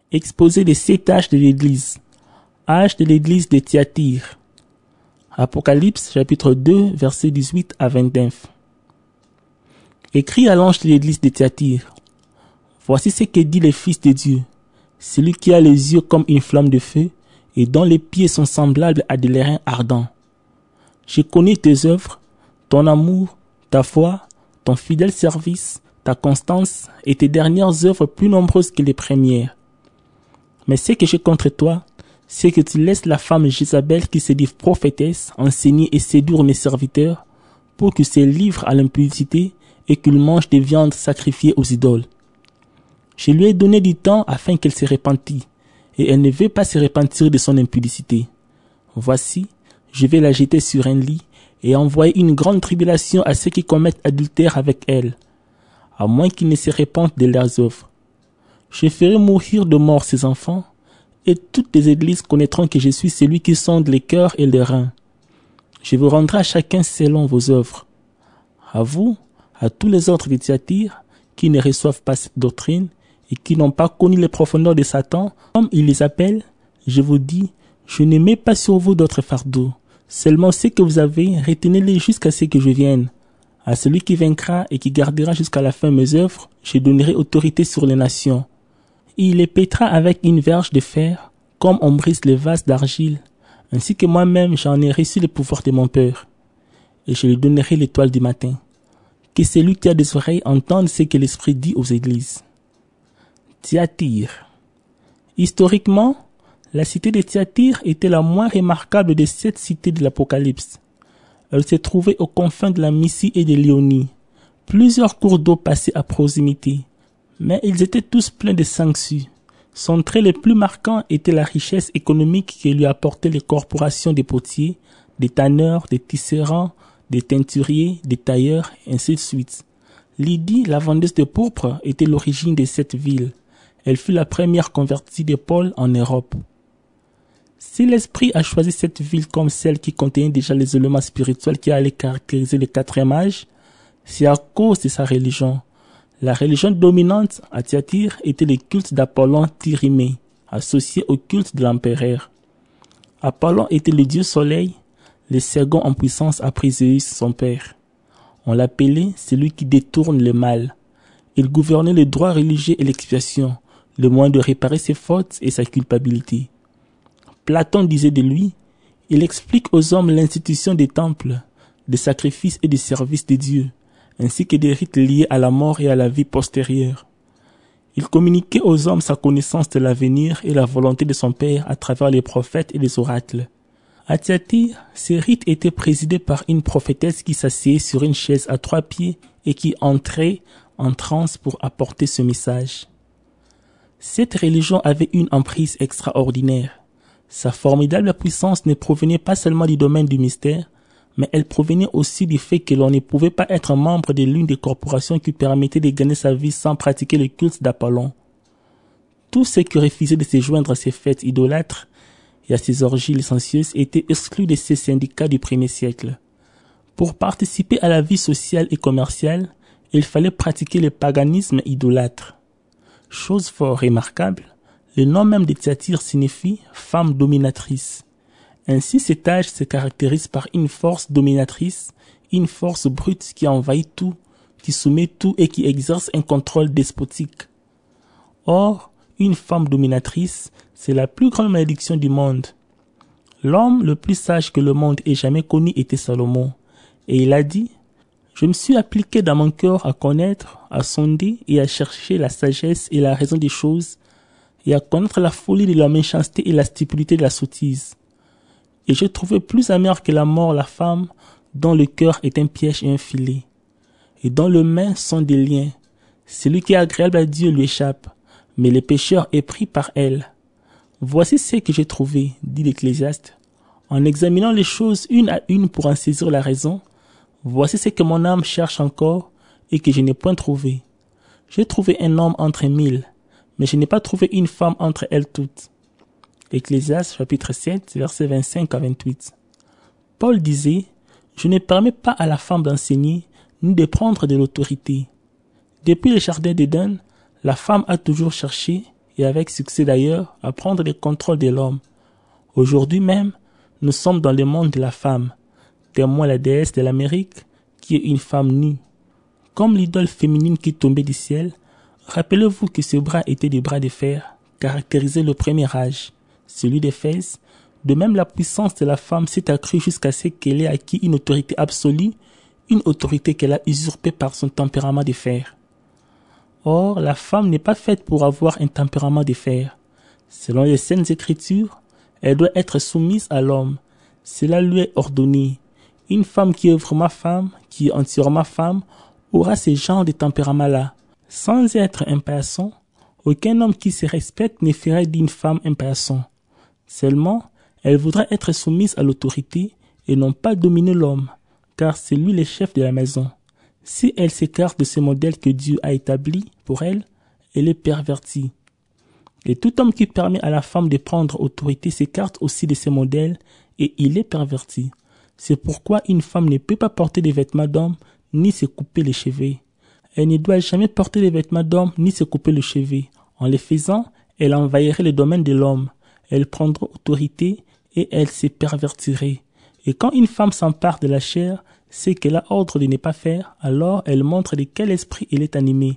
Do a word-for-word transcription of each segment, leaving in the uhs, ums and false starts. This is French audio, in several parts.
Exposé des sept âges de l'Église. Âge de l'Église de Thyatire. Apocalypse chapitre deux, versets dix-huit à vingt-neuf. Écrit à l'ange de l'Église de Thyatire. Voici ce que dit le Fils de Dieu, celui qui a les yeux comme une flamme de feu et dont les pieds sont semblables à des lérins ardents. Je connais tes œuvres, ton amour, ta foi, ton fidèle service, ta constance et tes dernières œuvres plus nombreuses que les premières. Mais ce que j'ai contre toi, c'est que tu laisses la femme Jézabel qui se dit prophétesse enseigner et séduire mes serviteurs pour qu'ils se livrent à l'impudicité et qu'ils mangent des viandes sacrifiées aux idoles. Je lui ai donné du temps afin qu'elle se repentît, et elle ne veut pas se repentir de son impudicité. Voici, je vais la jeter sur un lit et envoyer une grande tribulation à ceux qui commettent adultère avec elle, à moins qu'ils ne se repentent de leurs œuvres. Je ferai mourir de mort ses enfants, et toutes les églises connaîtront que je suis celui qui sonde les cœurs et les reins. Je vous rendrai à chacun selon vos œuvres. À vous, à tous les autres de Thyatire, qui ne reçoivent pas cette doctrine, et qui n'ont pas connu les profondeurs de Satan, comme il les appelle, je vous dis, je ne mets pas sur vous d'autres fardeaux. Seulement ce que vous avez, retenez-les jusqu'à ce que je vienne. À celui qui vaincra et qui gardera jusqu'à la fin mes œuvres, je donnerai autorité sur les nations. Il les pétera avec une verge de fer, comme on brise les vases d'argile, ainsi que moi-même j'en ai reçu le pouvoir de mon Père. Et je lui donnerai l'étoile du matin. Que celui qui a des oreilles entende ce que l'Esprit dit aux églises. Thyatire. Historiquement, la cité de Thyatire était la moins remarquable des sept cités de l'Apocalypse. Elle se trouvait aux confins de la Mysie et de l'Ionie. Plusieurs cours d'eau passaient à proximité, mais ils étaient tous pleins de sangsues. Son trait le plus marquant était la richesse économique que lui apportaient les corporations des potiers, des tanneurs, des tisserands, des teinturiers, des tailleurs, et ainsi de suite. Lydie, la vendeuse de pourpre, était l'origine de cette ville. Elle fut la première convertie de Paul en Europe. Si l'Esprit a choisi cette ville comme celle qui contenait déjà les éléments spirituels qui allaient caractériser le quatrième âge, c'est à cause de sa religion. La religion dominante à Thyatire était le culte d'Apollon Tyrimée, associé au culte de l'empereur. Apollon était le dieu soleil, le second en puissance après Zeus son père. On l'appelait celui qui détourne le mal. Il gouvernait le droit religieux et l'expiation, le moyen de réparer ses fautes et sa culpabilité. Platon disait de lui, il explique aux hommes l'institution des temples, des sacrifices et des services de Dieu, ainsi que des rites liés à la mort et à la vie postérieure. Il communiquait aux hommes sa connaissance de l'avenir et la volonté de son Père à travers les prophètes et les oracles. À Thyatire, ces rites étaient présidés par une prophétesse qui s'asseyait sur une chaise à trois pieds et qui entrait en transe pour apporter ce message. Cette religion avait une emprise extraordinaire. Sa formidable puissance ne provenait pas seulement du domaine du mystère, mais elle provenait aussi du fait que l'on ne pouvait pas être membre de l'une des corporations qui permettaient de gagner sa vie sans pratiquer le culte d'Apollon. Tous ceux qui refusaient de se joindre à ces fêtes idolâtres et à ces orgies licencieuses étaient exclus de ces syndicats du premier siècle. Pour participer à la vie sociale et commerciale, il fallait pratiquer le paganisme idolâtre. Chose fort remarquable, le nom même de Thyatire signifie « femme dominatrice ». Ainsi cet âge se caractérise par une force dominatrice, une force brute qui envahit tout, qui soumet tout et qui exerce un contrôle despotique. Or, une femme dominatrice, c'est la plus grande malédiction du monde. L'homme le plus sage que le monde ait jamais connu était Salomon, et il a dit « Je me suis appliqué dans mon cœur à connaître, à sonder et à chercher la sagesse et la raison des choses, et à connaître la folie de la méchanceté et la stupidité de la sottise. Et j'ai trouvé plus amère que la mort la femme, dont le cœur est un piège et un filet, et dont les mains sont des liens. Celui qui est agréable à Dieu lui échappe, mais le pécheur est pris par elle. Voici ce que j'ai trouvé, dit l'Ecclésiaste. En examinant les choses une à une pour en saisir la raison, voici ce que mon âme cherche encore et que je n'ai point trouvé. J'ai trouvé un homme entre mille, mais je n'ai pas trouvé une femme entre elles toutes. Ecclésiaste chapitre sept, versets vingt-cinq à vingt-huit. Paul disait, « Je ne permets pas à la femme d'enseigner, ni de prendre de l'autorité. Depuis le jardin d'Éden, la femme a toujours cherché et avec succès d'ailleurs, à prendre le contrôle de l'homme. Aujourd'hui même, nous sommes dans le monde de la femme, témoin la déesse de l'Amérique, qui est une femme nue. Comme l'idole féminine qui tombait du ciel, rappelez-vous que ces bras étaient des bras de fer, caractérisaient le premier âge, celui d'Éphèse. De même, la puissance de la femme s'est accrue jusqu'à ce qu'elle ait acquis une autorité absolue, une autorité qu'elle a usurpée par son tempérament de fer. Or, la femme n'est pas faite pour avoir un tempérament de fer. Selon les Saintes Écritures, elle doit être soumise à l'homme. Cela lui est ordonné. Une femme qui est vraiment femme, qui est entièrement femme, aura ce genre de tempérament-là. Sans être impatient, aucun homme qui se respecte ne ferait d'une femme impatient. Seulement, elle voudra être soumise à l'autorité et non pas dominer l'homme, car c'est lui le chef de la maison. Si elle s'écarte de ce modèle que Dieu a établi pour elle, elle est pervertie. Et tout homme qui permet à la femme de prendre autorité s'écarte aussi de ce modèle et il est perverti. C'est pourquoi une femme ne peut pas porter des vêtements d'homme ni se couper les cheveux. Elle ne doit jamais porter des vêtements d'homme ni se couper les cheveux. En les faisant, elle envahirait le domaine de l'homme. Elle prendra autorité et elle se pervertirait. Et quand une femme s'empare de la chair, c'est qu'elle a ordre de ne pas faire, alors elle montre de quel esprit elle est animée.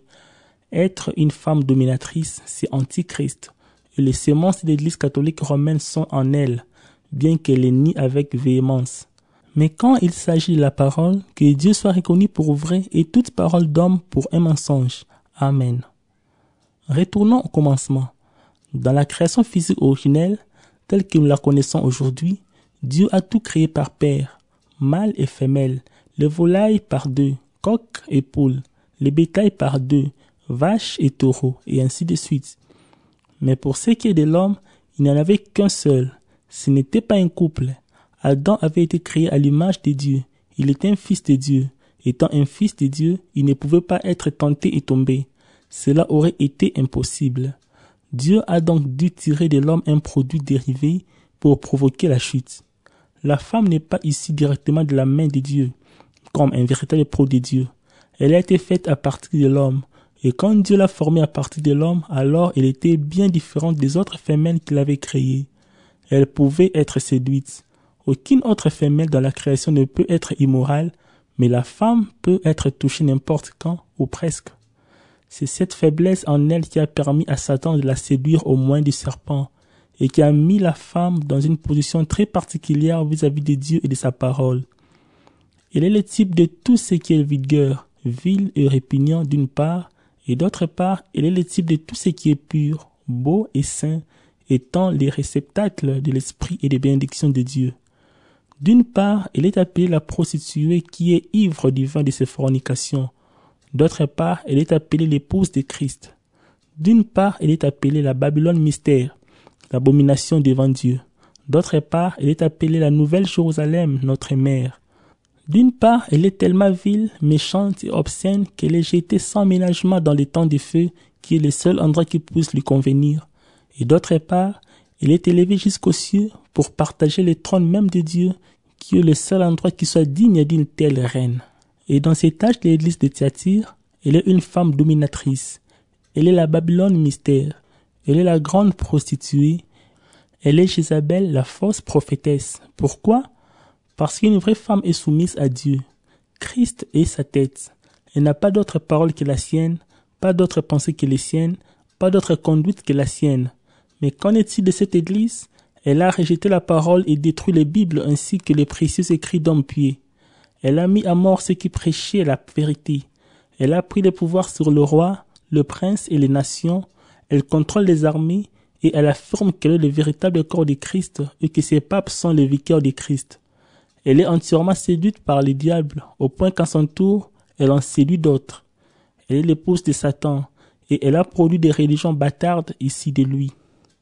Être une femme dominatrice, c'est antichrist. Et les semences de l'Église catholique romaine sont en elle, bien qu'elle les nie avec véhémence. Mais quand il s'agit de la parole, que Dieu soit reconnu pour vrai et toute parole d'homme pour un mensonge. Amen. Retournons au commencement. Dans la création physique originelle, telle que nous la connaissons aujourd'hui, Dieu a tout créé par paire, mâle et femelle, les volailles par deux, coq et poule, les bétails par deux, vaches et taureaux, et ainsi de suite. Mais pour ce qui est de l'homme, il n'y en avait qu'un seul. Ce n'était pas un couple. Adam avait été créé à l'image de Dieu. Il était un fils de Dieu. Étant un fils de Dieu, il ne pouvait pas être tenté et tomber. Cela aurait été impossible. Dieu a donc dû tirer de l'homme un produit dérivé pour provoquer la chute. La femme n'est pas issue directement de la main de Dieu, comme un véritable produit de Dieu. Elle a été faite à partir de l'homme. Et quand Dieu l'a formée à partir de l'homme, alors elle était bien différente des autres femelles qu'il avait créées. Elle pouvait être séduite. Aucune autre femelle dans la création ne peut être immorale, mais la femme peut être touchée n'importe quand, ou presque. C'est cette faiblesse en elle qui a permis à Satan de la séduire au moins du serpent, et qui a mis la femme dans une position très particulière vis-à-vis de Dieu et de sa parole. Elle est le type de tout ce qui est vulgaire, vil et répugnant d'une part, et d'autre part, elle est le type de tout ce qui est pur, beau et saint, étant les réceptacles de l'esprit et des bénédictions de Dieu. D'une part, elle est appelée la prostituée qui est ivre du vin de ses fornications. D'autre part, elle est appelée l'épouse de Christ. D'une part, elle est appelée la Babylone mystère, l'abomination devant Dieu. D'autre part, elle est appelée la Nouvelle Jérusalem, notre mère. D'une part, elle est tellement vile, méchante et obscène qu'elle est jetée sans ménagement dans les temps de feu, qui est le seul endroit qui puisse lui convenir. Et d'autre part, elle est élevée jusqu'aux cieux pour partager le trône même de Dieu, qui est le seul endroit qui soit digne d'une telle reine. Et dans ces tâches de l'église de Thyatire, elle est une femme dominatrice. Elle est la Babylone mystère. Elle est la grande prostituée. Elle est Jézabel, la fausse prophétesse. Pourquoi? Parce qu'une vraie femme est soumise à Dieu. Christ est sa tête. Elle n'a pas d'autre parole que la sienne, pas d'autre pensée que les siennes, pas d'autre conduite que la sienne. Mais qu'en est-il de cette église? Elle a rejeté la parole et détruit les Bibles ainsi que les précieux écrits d'hommes pieux. Elle a mis à mort ceux qui prêchaient la vérité. Elle a pris le pouvoir sur le roi, le prince et les nations. Elle contrôle les armées et elle affirme qu'elle est le véritable corps de Christ et que ses papes sont les vicaires de Christ. Elle est entièrement séduite par les diables, au point qu'à son tour, elle en séduit d'autres. Elle est l'épouse de Satan, et elle a produit des religions bâtardes ici de lui.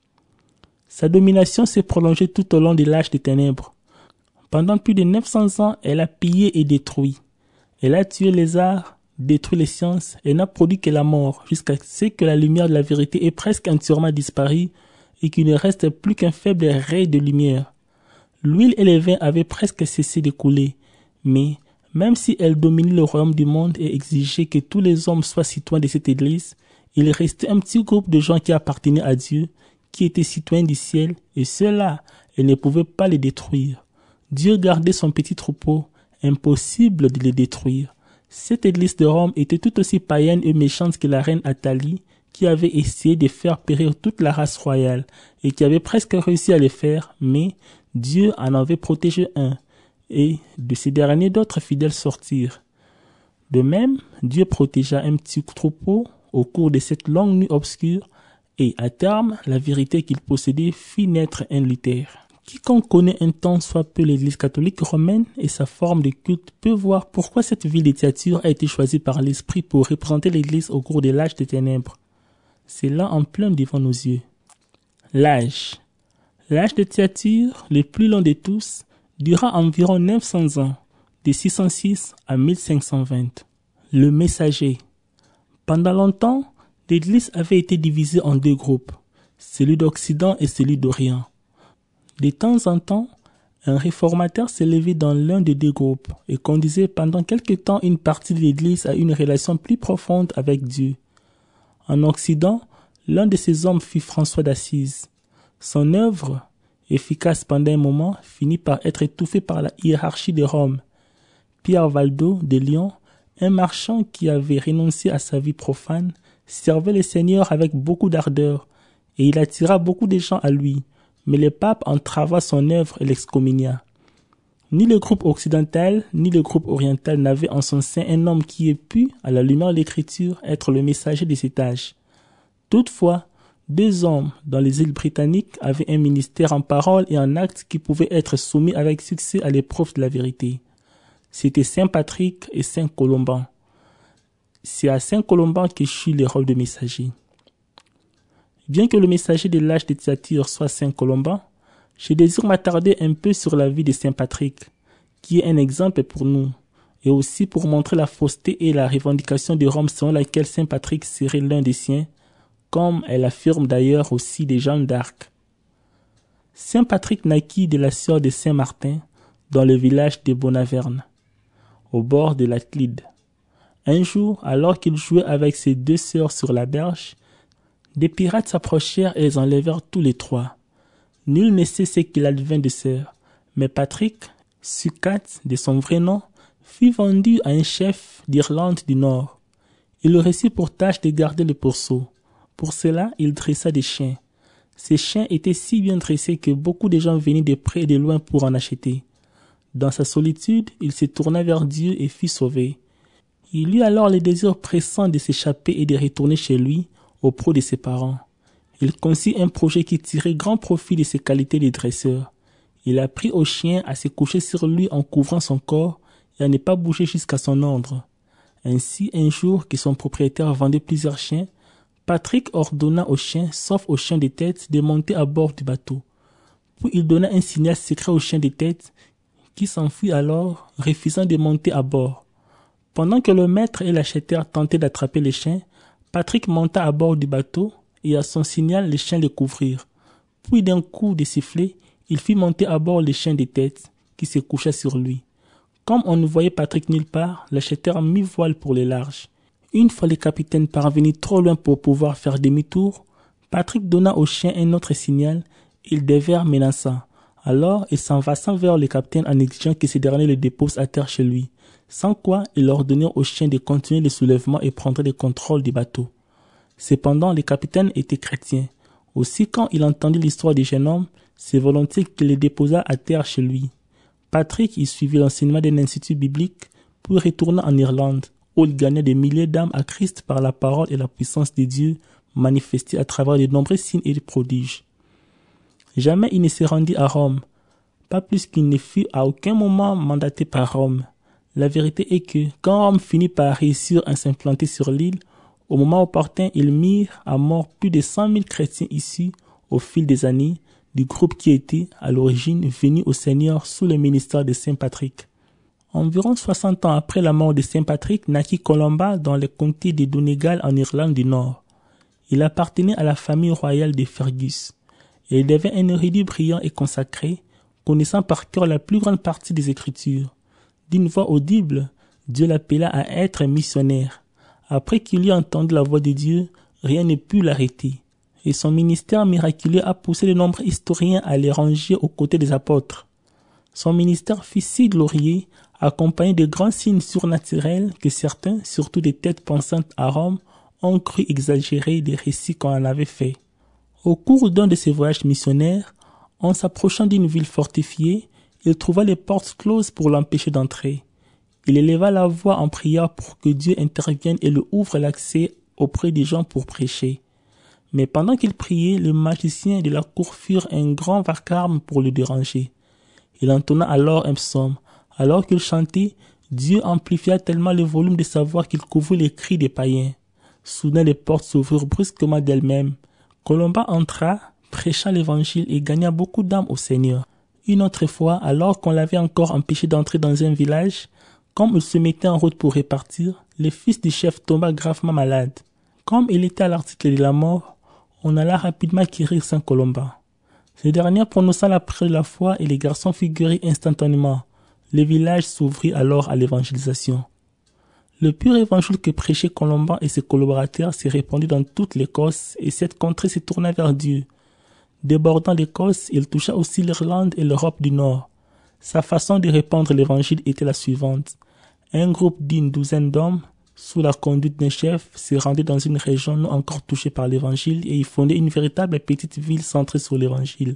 Sa domination s'est prolongée tout au long de l'âge des ténèbres. Pendant plus de neuf cents ans, elle a pillé et détruit. Elle a tué les arts, détruit les sciences, et n'a produit que la mort, jusqu'à ce que la lumière de la vérité ait presque entièrement disparu, et qu'il ne reste plus qu'un faible ray de lumière. L'huile et le vin avaient presque cessé de couler, mais même si elle dominait le royaume du monde et exigeait que tous les hommes soient citoyens de cette église, Il restait un petit groupe de gens qui appartenaient à Dieu, qui étaient citoyens du ciel, et ceux-là, il ne pouvait pas les détruire. Dieu gardait son petit troupeau, impossible de les détruire. Cette église de Rome était tout aussi païenne et méchante que la reine Athalie, qui avait essayé de faire périr toute la race royale, et qui avait presque réussi à le faire, mais Dieu en avait protégé un, et de ces derniers d'autres fidèles sortirent. De même, Dieu protégea un petit troupeau au cours de cette longue nuit obscure, et à terme, la vérité qu'il possédait fit naître un Luther. Quiconque connaît un tant soit peu l'Église catholique romaine et sa forme de culte peut voir pourquoi cette ville de Thyatire a été choisie par l'Esprit pour représenter l'Église au cours de l'âge des ténèbres. C'est là en plein devant nos yeux. L'âge. L'âge de Thyatire, le plus long de tous, dura environ neuf cents ans, de six cent six à mille cinq cent vingt. Le messager. Pendant longtemps, l'Église avait été divisée en deux groupes, celui d'Occident et celui d'Orient. De temps en temps, un réformateur s'est levé dans l'un des deux groupes et conduisait pendant quelque temps une partie de l'Église à une relation plus profonde avec Dieu. En Occident, l'un de ces hommes fut François d'Assise. Son œuvre, efficace pendant un moment, finit par être étouffée par la hiérarchie de Rome. Pierre Valdo de Lyon, un marchand qui avait renoncé à sa vie profane, servait le Seigneur avec beaucoup d'ardeur, et il attira beaucoup de gens à lui. Mais le pape entrava son œuvre et l'excommunia. Ni le groupe occidental, ni le groupe oriental n'avaient en son sein un homme qui ait pu, à la lumière de l'Écriture, être le messager de cet âge. Toutefois, deux hommes dans les îles britanniques avaient un ministère en parole et en actes qui pouvaient être soumis avec succès à l'épreuve de la vérité. C'étaient Saint Patrick et Saint Colomban. C'est à Saint Colomban qu'échut le rôle de messager. Bien que le messager de l'âge de Thyatire soit Saint Colomban, je désire m'attarder un peu sur la vie de Saint Patrick, qui est un exemple pour nous, et aussi pour montrer la fausseté et la revendication de Rome selon laquelle Saint Patrick serait l'un des siens, comme elle affirme d'ailleurs aussi de Jeanne d'Arc. Saint Patrick naquit de la sœur de Saint Martin, dans le village de Bonaverne, au bord de l'Atlide. Un jour, alors qu'il jouait avec ses deux sœurs sur la berge, des pirates s'approchèrent et les enlevèrent tous les trois. Nul ne sait ce qu'il advint de sœurs, mais Patrick, Succat de son vrai nom, fut vendu à un chef d'Irlande du Nord. Il le reçut pour tâche de garder le pourceau. Pour cela, il dressa des chiens. Ces chiens étaient si bien dressés que beaucoup de gens venaient de près et de loin pour en acheter. Dans sa solitude, il se tourna vers Dieu et fut sauvé. Il eut alors le désir pressant de s'échapper et de retourner chez lui, auprès de ses parents. Il conçut un projet qui tirait grand profit de ses qualités de dresseur. Il apprit au chien à se coucher sur lui en couvrant son corps et à ne pas bouger jusqu'à son ordre. Ainsi, un jour que son propriétaire vendait plusieurs chiens, Patrick ordonna aux chiens, sauf aux chiens de tête, de monter à bord du bateau. Puis il donna un signal secret aux chiens de tête, qui s'enfuit alors, refusant de monter à bord. Pendant que le maître et l'acheteur tentaient d'attraper les chiens, Patrick monta à bord du bateau et à son signal les chiens le couvrirent. Puis d'un coup de sifflet, il fit monter à bord les chiens de tête qui se couchaient sur lui. Comme on ne voyait Patrick nulle part, l'acheteur mit voile pour les larges. Une fois le capitaine parvenu trop loin pour pouvoir faire demi-tour, Patrick donna aux chiens un autre signal et ils devinrent menaçants. Alors il s'envassa vers le capitaine en exigeant que ce dernier le dépose à terre chez lui. Sans quoi, il ordonna aux chiens de continuer le soulèvement et prendre le contrôle du bateau. Cependant, le capitaine était chrétien. Aussi, quand il entendit l'histoire du jeune homme, c'est volontiers qu'il le déposa à terre chez lui. Patrick y suivit l'enseignement d'un institut biblique, puis retourna en Irlande, où il gagna des milliers d'âmes à Christ par la parole et la puissance de Dieu manifestée à travers de nombreux signes et de prodiges. Jamais il ne se rendit à Rome, pas plus qu'il ne fut à aucun moment mandaté par Rome. La vérité est que, quand Rome finit par réussir à s'implanter sur l'île, au moment opportun, ils mirent à mort plus de cent mille chrétiens issus, au fil des années, du groupe qui était, à l'origine, venu au Seigneur sous le ministère de Saint Patrick. Environ soixante ans après la mort de Saint Patrick, naquit Colomba dans le comté de Donegal en Irlande du Nord. Il appartenait à la famille royale de Fergus, et il devint un érudit brillant et consacré, connaissant par cœur la plus grande partie des Écritures. D'une voix audible, Dieu l'appela à être missionnaire. Après qu'il eut entendu la voix de Dieu, rien ne put l'arrêter, et son ministère miraculeux a poussé de nombreux historiens à les ranger aux côtés des apôtres. Son ministère fut si glorieux, accompagné de grands signes surnaturels que certains, surtout des têtes pensantes à Rome, ont cru exagérer des récits qu'on en avait faits. Au cours d'un de ses voyages missionnaires, en s'approchant d'une ville fortifiée, il trouva les portes closes pour l'empêcher d'entrer. Il éleva la voix en priant pour que Dieu intervienne et lui ouvre l'accès auprès des gens pour prêcher. Mais pendant qu'il priait, les magiciens de la cour firent un grand vacarme pour le déranger. Il entonna alors un psaume. Alors qu'il chantait, Dieu amplifia tellement le volume de sa voix qu'il couvrit les cris des païens. Soudain les portes s'ouvrirent brusquement d'elles-mêmes. Colomban entra, prêcha l'évangile et gagna beaucoup d'âmes au Seigneur. Une autre fois, alors qu'on l'avait encore empêché d'entrer dans un village, comme il se mettait en route pour repartir, le fils du chef tomba gravement malade. Comme il était à l'article de la mort, on alla rapidement quérir Saint Colomban. Ce dernier prononça la prière de la foi et les garçons furent guéris instantanément. Le village s'ouvrit alors à l'évangélisation. Le pur évangile que prêchaient Colomban et ses collaborateurs s'est répandu dans toute l'Écosse et cette contrée se tourna vers Dieu. Débordant l'Écosse, il toucha aussi l'Irlande et l'Europe du Nord. Sa façon de répandre l'évangile était la suivante. Un groupe d'une douzaine d'hommes, sous la conduite d'un chef, se rendait dans une région non encore touchée par l'évangile et y fondait une véritable petite ville centrée sur l'évangile.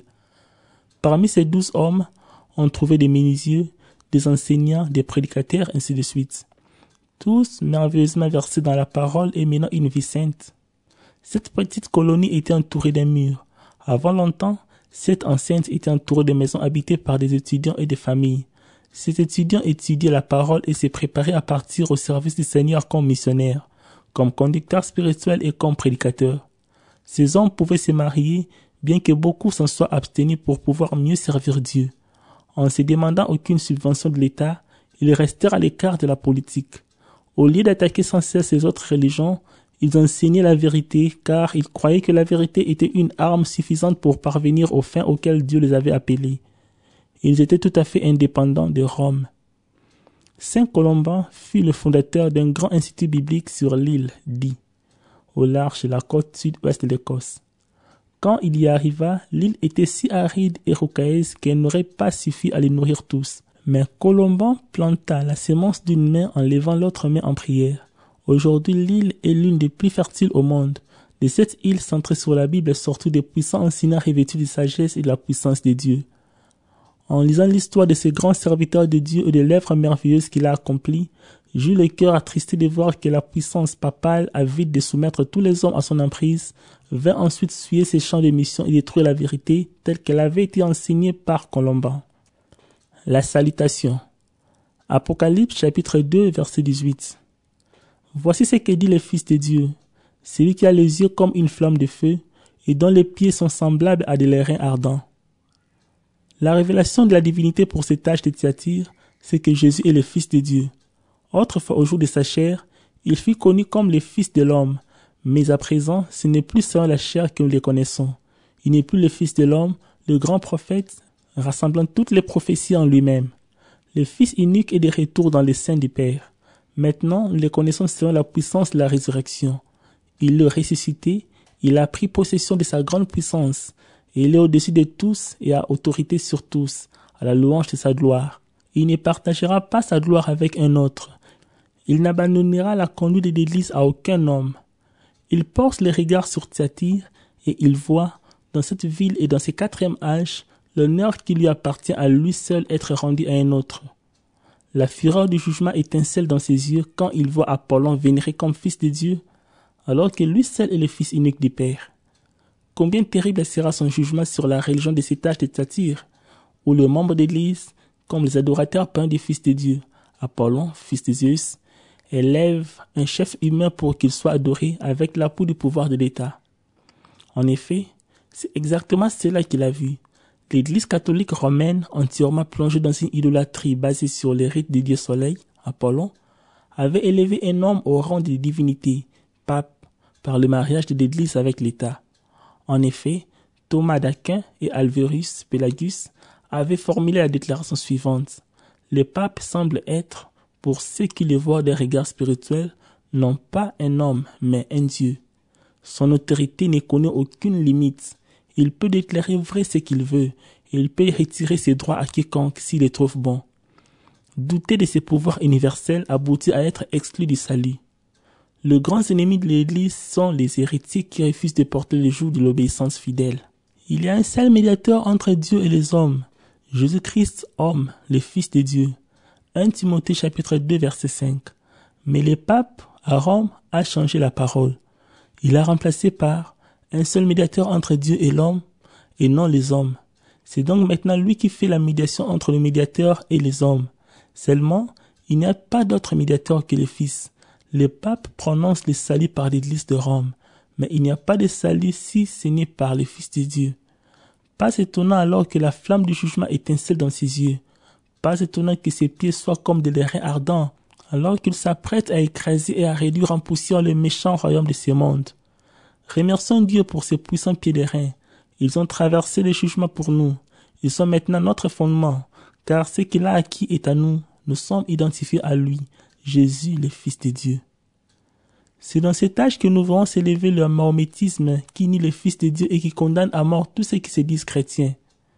Parmi ces douze hommes, on trouvait des menuisiers, des enseignants, des prédicateurs, ainsi de suite. Tous merveilleusement versés dans la parole et menant une vie sainte. Cette petite colonie était entourée d'un mur. Avant longtemps, cette enceinte était entourée de maisons habitées par des étudiants et des familles. Ces étudiants étudiaient la parole et se préparaient à partir au service du Seigneur comme missionnaires, comme conducteurs spirituels et comme prédicateurs. Ces hommes pouvaient se marier, bien que beaucoup s'en soient abstenus pour pouvoir mieux servir Dieu. En se demandant aucune subvention de l'État, ils restèrent à l'écart de la politique. Au lieu d'attaquer sans cesse les autres religions, ils enseignaient la vérité car ils croyaient que la vérité était une arme suffisante pour parvenir aux fins auxquelles Dieu les avait appelés. Ils étaient tout à fait indépendants de Rome. Saint Colomban fut le fondateur d'un grand institut biblique sur l'île d'I, au large de la côte sud-ouest de l'Écosse. Quand il y arriva, l'île était si aride et rocailleuse qu'elle n'aurait pas suffi à les nourrir tous. Mais Colomban planta la semence d'une main en levant l'autre main en prière. Aujourd'hui, l'île est l'une des plus fertiles au monde. De cette île centrée sur la Bible sortent des puissants enseignants revêtus de sagesse et de la puissance de Dieu. En lisant l'histoire de ce grand serviteur de Dieu et de l'œuvre merveilleuse qu'il a accomplie, j'eus le cœur attristé de voir que la puissance papale, avide de soumettre tous les hommes à son emprise, vint ensuite suyer ses champs de mission et détruire la vérité telle qu'elle avait été enseignée par Colomban. La salutation. Apocalypse chapitre deux verset dix-huit. Voici ce que dit le Fils de Dieu, celui qui a les yeux comme une flamme de feu et dont les pieds sont semblables à des airains ardents. La révélation de la divinité pour cet âge de Thyatire, c'est que Jésus est le Fils de Dieu. Autrefois, au jour de sa chair, il fut connu comme le Fils de l'homme, mais à présent, ce n'est plus selon la chair que nous le connaissons. Il n'est plus le Fils de l'homme, le grand prophète, rassemblant toutes les prophéties en lui-même. Le Fils unique est de retour dans les seins du Père. Maintenant, nous le connaissons selon la puissance de la résurrection. Il le ressuscité, il a pris possession de sa grande puissance, et il est au-dessus de tous et a autorité sur tous, à la louange de sa gloire. Il ne partagera pas sa gloire avec un autre. Il n'abandonnera la conduite de l'Église à aucun homme. Il porte les regards sur Thyatire et il voit, dans cette ville et dans ses quatrième âges, l'honneur qui lui appartient à lui seul être rendu à un autre. La fureur du jugement étincelle dans ses yeux quand il voit Apollon vénéré comme fils de Dieu, alors que lui seul est le fils unique du Père. Combien terrible sera son jugement sur la religion de cet âge de Thyatire, où le membre d'église, comme les adorateurs païens du Fils de Dieu, Apollon, fils de Zeus, élève un chef humain pour qu'il soit adoré avec l'appui du pouvoir de l'État. En effet, c'est exactement cela qu'il a vu. L'Église catholique romaine, entièrement plongée dans une idolâtrie basée sur les rites du dieu soleil, Apollon, avait élevé un homme au rang de divinité, pape, par le mariage de l'Église avec l'État. En effet, Thomas d'Aquin et Alberus Pelagius avaient formulé la déclaration suivante. Le pape semble être, pour ceux qui le voient d'un regard spirituel, non pas un homme, mais un Dieu. Son autorité ne connaît aucune limite. Il peut déclarer vrai ce qu'il veut, et il peut retirer ses droits à quiconque s'il les trouve bons. Douter de ses pouvoirs universels aboutit à être exclu du salut. Les grands ennemis de l'Église sont les hérétiques qui refusent de porter le joug de l'obéissance fidèle. Il y a un seul médiateur entre Dieu et les hommes, Jésus-Christ, homme, le Fils de Dieu. premier Timothée chapitre deux verset cinq. Mais le pape, à Rome, a changé la parole. Il l'a remplacé par un seul médiateur entre Dieu et l'homme, et non les hommes. C'est donc maintenant lui qui fait la médiation entre le médiateur et les hommes. Seulement, il n'y a pas d'autre médiateur que le Fils. Le pape prononce le salut par l'Église de Rome, mais il n'y a pas de salut si ce n'est par le Fils de Dieu. Pas étonnant alors que la flamme du jugement étincelle dans ses yeux. Pas étonnant que ses pieds soient comme des l'airain ardents, alors qu'il s'apprête à écraser et à réduire en poussière le méchant royaume de ce monde. Remercions Dieu pour ses puissants pieds d'airain. Ils ont traversé le jugement pour nous. Ils sont maintenant notre fondement, car ce qu'il a acquis est à nous. Nous sommes identifiés à lui, Jésus, le Fils de Dieu. C'est dans cet âge que nous verrons s'élever le mahométisme qui nie le Fils de Dieu et qui condamne à mort tous ceux qui se disent chrétiens.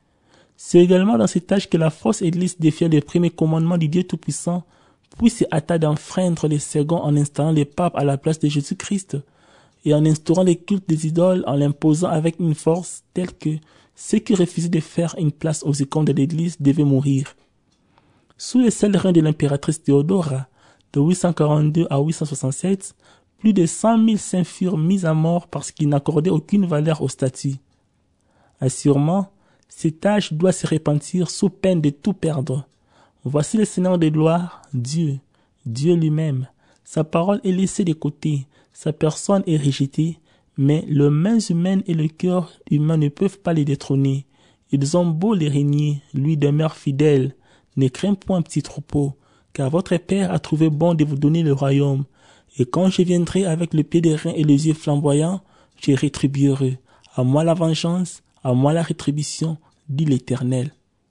C'est également dans cet âge que la fausse Église défia les premiers commandements du Dieu Tout-Puissant, puis se hâta d'enfreindre les seconds en installant le pape à la place de Jésus-Christ et en instaurant le culte des idoles en l'imposant avec une force telle que ceux qui refusaient de faire une place aux icônes de l'Église devaient mourir. Sous le seul règne de l'impératrice Théodora, de huit cent quarante-deux à huit cent soixante-sept, plus de cent mille saints furent mis à mort parce qu'ils n'accordaient aucune valeur au statut. Assurément, cet âge doit se repentir sous peine de tout perdre. Voici le Seigneur de gloire, Dieu, Dieu lui-même. Sa parole est laissée de côté, sa personne est rejetée, mais les mains humaines et le cœur humain ne peuvent pas les détrôner. Ils ont beau les régner, lui demeure fidèle. Ne crains point, petit troupeau, car votre Père a trouvé bon de vous donner le royaume. Et quand je viendrai avec le pied d'airain et les yeux flamboyants, je rétribuerai. À moi la vengeance, à moi la rétribution, dit l'Éternel.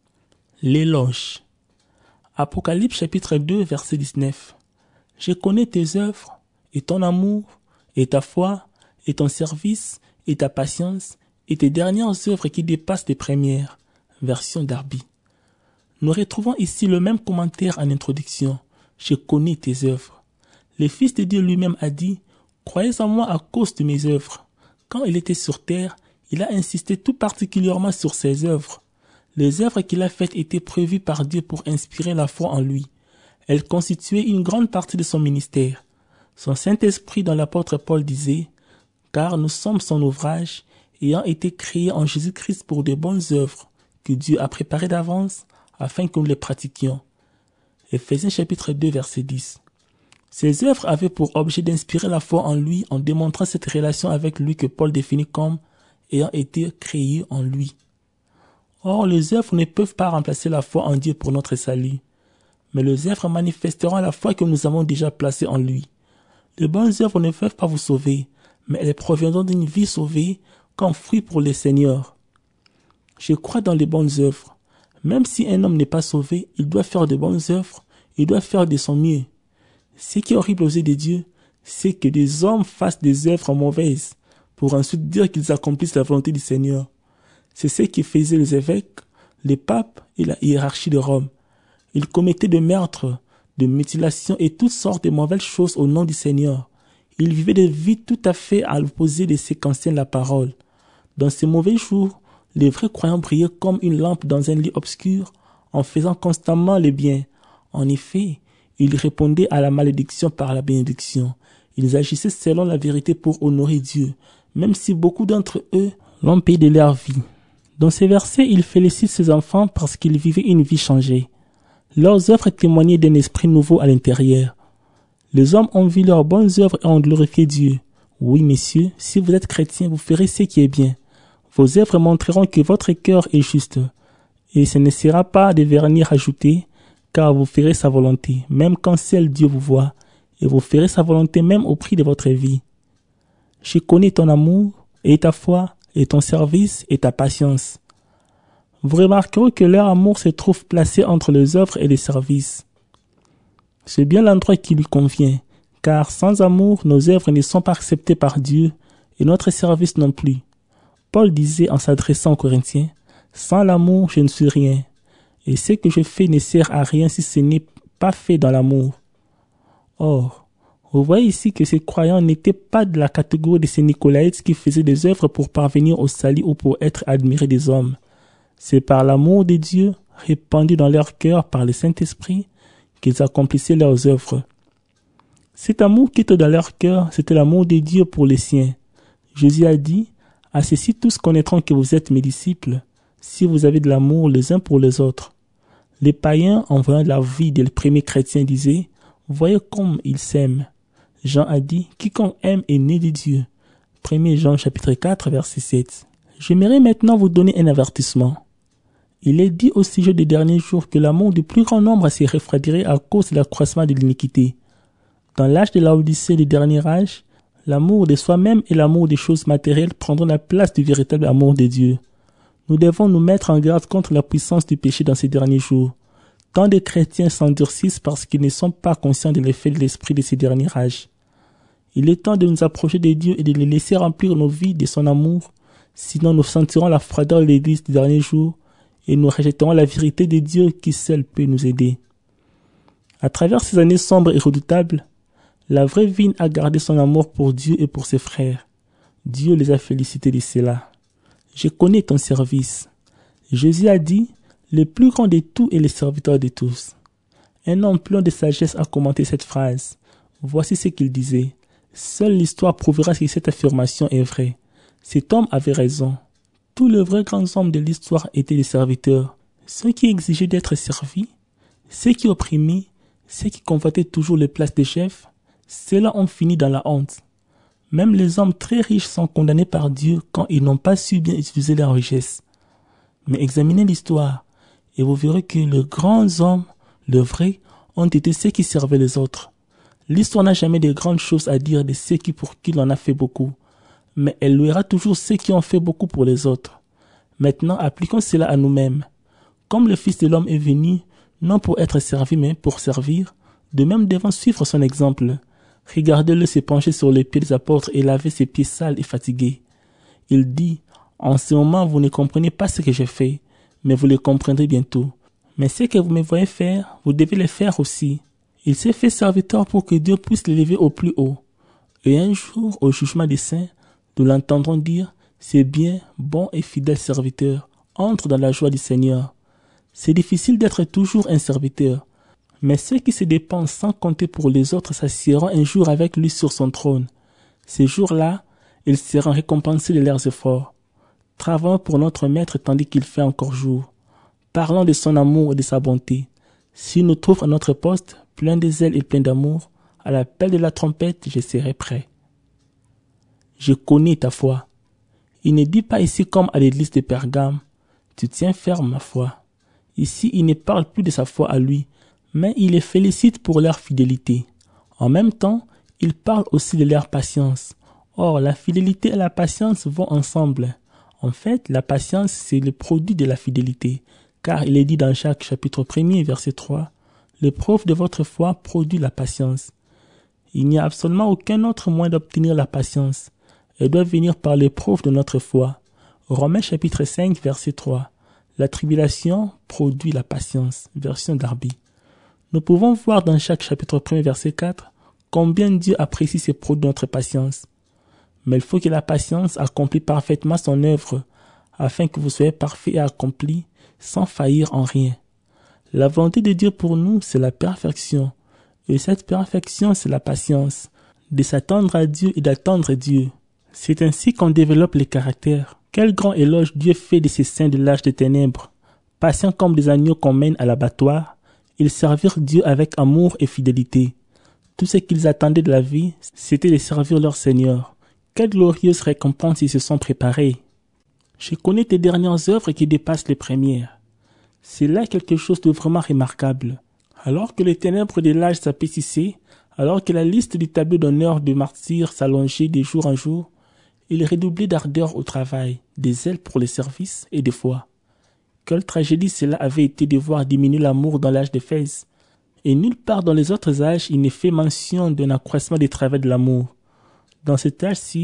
L'éloge. Apocalypse chapitre deux verset dix-neuf. Je connais tes œuvres, et ton amour, et ta foi, et ton service, et ta patience, et tes dernières œuvres qui dépassent les premières. Version Darby. Nous retrouvons ici le même commentaire en introduction. Je connais tes œuvres. Le Fils de Dieu lui-même a dit, croyez en moi à cause de mes œuvres. Quand il était sur terre, il a insisté tout particulièrement sur ses œuvres. Les œuvres qu'il a faites étaient prévues par Dieu pour inspirer la foi en lui. Elles constituaient une grande partie de son ministère. Son Saint-Esprit dans l'apôtre Paul disait, car nous sommes son ouvrage, ayant été créés en Jésus-Christ pour de bonnes œuvres, que Dieu a préparées d'avance, afin que nous les pratiquions. Éphésiens chapitre deux verset dix. Ces œuvres avaient pour objet d'inspirer la foi en lui en démontrant cette relation avec lui que Paul définit comme ayant été créée en lui. Or, les œuvres ne peuvent pas remplacer la foi en Dieu pour notre salut, mais les œuvres manifesteront la foi que nous avons déjà placée en lui. Les bonnes œuvres ne peuvent pas vous sauver, mais elles proviendront d'une vie sauvée comme fruit pour le Seigneur. Je crois dans les bonnes œuvres. Même si un homme n'est pas sauvé, il doit faire de bonnes œuvres, il doit faire de son mieux. Ce qui est horrible aux yeux de Dieu, c'est que des hommes fassent des œuvres mauvaises pour ensuite dire qu'ils accomplissent la volonté du Seigneur. C'est ce qui faisaient les évêques, les papes et la hiérarchie de Rome. Ils commettaient de meurtres, de mutilations et toutes sortes de mauvaises choses au nom du Seigneur. Ils vivaient des vies tout à fait à l'opposé de ce qu'enseigne la parole. Dans ces mauvais jours, les vrais croyants brillaient comme une lampe dans un lit obscur en faisant constamment le bien. En effet, ils répondaient à la malédiction par la bénédiction. Ils agissaient selon la vérité pour honorer Dieu, même si beaucoup d'entre eux l'ont payé de leur vie. Dans ces versets, il félicite ses enfants parce qu'ils vivaient une vie changée. Leurs œuvres témoignaient d'un esprit nouveau à l'intérieur. Les hommes ont vu leurs bonnes œuvres et ont glorifié Dieu. Oui, messieurs, si vous êtes chrétiens, vous ferez ce qui est bien. Vos œuvres montreront que votre cœur est juste. Et ce ne sera pas de vernis rajouté, car vous ferez sa volonté, même quand seul Dieu vous voit, et vous ferez sa volonté même au prix de votre vie. Je connais ton amour, et ta foi, et ton service, et ta patience. Vous remarquerez que leur amour se trouve placé entre les œuvres et les services. C'est bien l'endroit qui lui convient, car sans amour, nos œuvres ne sont pas acceptées par Dieu, et notre service non plus. Paul disait en s'adressant aux Corinthiens, « Sans l'amour, je ne suis rien, et ce que je fais ne sert à rien si ce n'est pas fait dans l'amour. » Or, vous voyez ici que ces croyants n'étaient pas de la catégorie de ces Nicolaïtes qui faisaient des œuvres pour parvenir au salut ou pour être admirés des hommes. C'est par l'amour de Dieu, répandu dans leur cœur par le Saint-Esprit, qu'ils accomplissaient leurs œuvres. Cet amour qui était dans leur cœur, c'était l'amour de Dieu pour les siens. Jésus a dit, « À ceci tous connaîtront que vous êtes mes disciples, si vous avez de l'amour les uns pour les autres. » Les païens, en voyant la vie des premiers chrétiens, disaient, « Voyez comme ils s'aiment. » Jean a dit, « Quiconque aime est né de Dieu. » premier Jean chapitre quatre, verset sept. J'aimerais maintenant vous donner un avertissement. Il est dit au sujet des derniers jours que l'amour du plus grand nombre s'est refroidi à cause de l'accroissement de l'iniquité. Dans l'âge de l'Odyssée du dernier âge, l'amour de soi-même et l'amour des choses matérielles prendront la place du véritable amour de Dieu. Nous devons nous mettre en garde contre la puissance du péché dans ces derniers jours. Tant de chrétiens s'endurcissent parce qu'ils ne sont pas conscients de l'effet de l'esprit de ces derniers âges. Il est temps de nous approcher de Dieu et de le laisser remplir nos vies de son amour, sinon nous sentirons la froideur de l'Église des derniers jours et nous rejetterons la vérité de Dieu qui seul peut nous aider. À travers ces années sombres et redoutables, la vraie vigne a gardé son amour pour Dieu et pour ses frères. Dieu les a félicités de cela. Je connais ton service. Jésus a dit, le plus grand de tous est le serviteur de tous. Un homme plein de sagesse a commenté cette phrase. Voici ce qu'il disait. Seule l'histoire prouvera si cette affirmation est vraie. Cet homme avait raison. Tous les vrais grands hommes de l'histoire étaient des serviteurs. Ceux qui exigeaient d'être servis, ceux qui opprimaient, ceux qui convoitaient toujours les places des chefs, ceux-là ont fini dans la honte. Même les hommes très riches sont condamnés par Dieu quand ils n'ont pas su bien utiliser leur richesse. Mais examinez l'histoire et vous verrez que les grands hommes, les vrais, ont été ceux qui servaient les autres. L'histoire n'a jamais de grandes choses à dire de ceux qui pour qui l'on a fait beaucoup, mais elle louera toujours ceux qui ont fait beaucoup pour les autres. Maintenant, appliquons cela à nous-mêmes. Comme le Fils de l'homme est venu, non pour être servi, mais pour servir, de même devons suivre son exemple. Regardez-le se pencher sur les pieds des apôtres et laver ses pieds sales et fatigués. Il dit, « En ce moment, vous ne comprenez pas ce que je fais, mais vous le comprendrez bientôt. Mais ce que vous me voyez faire, vous devez le faire aussi. » Il s'est fait serviteur pour que Dieu puisse l'élever au plus haut. Et un jour, au jugement des saints, nous l'entendrons dire, « C'est bien, bon et fidèle serviteur, entre dans la joie du Seigneur. » C'est difficile d'être toujours un serviteur, mais ceux qui se dépensent sans compter pour les autres s'assiéront un jour avec lui sur son trône. Ces jours-là, ils seront récompensés de leurs efforts. Travaillons pour notre Maître tandis qu'il fait encore jour. Parlons de son amour et de sa bonté. S'il nous trouve à notre poste, plein de zèle et plein d'amour, à l'appel de la trompette, je serai prêt. Je connais ta foi. Il ne dit pas ici comme à l'église de Pergame, tu tiens ferme ma foi. Ici, il ne parle plus de sa foi à lui, mais il les félicite pour leur fidélité. En même temps, il parle aussi de leur patience. Or, la fidélité et la patience vont ensemble. En fait, la patience, c'est le produit de la fidélité, car il est dit dans Jacques chapitre premier, verset trois, « L'épreuve de votre foi produit la patience. » Il n'y a absolument aucun autre moyen d'obtenir la patience. Elle doit venir par l'épreuve de notre foi. Romains chapitre cinq, verset trois. La tribulation produit la patience. Version Darby. Nous pouvons voir dans Jacques chapitre premier, verset quatre, combien Dieu apprécie ces produits de notre patience. Mais il faut que la patience accomplisse parfaitement son œuvre, afin que vous soyez parfaits et accomplis, sans faillir en rien. La volonté de Dieu pour nous, c'est la perfection. Et cette perfection, c'est la patience, de s'attendre à Dieu et d'attendre Dieu. C'est ainsi qu'on développe les caractères. Quel grand éloge Dieu fait de ces saints de l'âge des ténèbres. Patients comme des agneaux qu'on mène à l'abattoir, ils servirent Dieu avec amour et fidélité. Tout ce qu'ils attendaient de la vie, c'était de servir leur Seigneur. Quelle glorieuse récompense ils se sont préparés. Je connais tes dernières œuvres qui dépassent les premières. C'est là quelque chose de vraiment remarquable. Alors que les ténèbres de l'âge s'apaisissaient, alors que la liste du tableau d'honneur de martyrs s'allongeait de jour en jour, il redoublait d'ardeur au travail, de zèle pour les services et de foi. Quelle tragédie cela avait été de voir diminuer l'amour dans l'âge d'Éphèse. Et nulle part dans les autres âges il n'est fait mention d'un accroissement des travaux de l'amour. Dans cet âge-ci,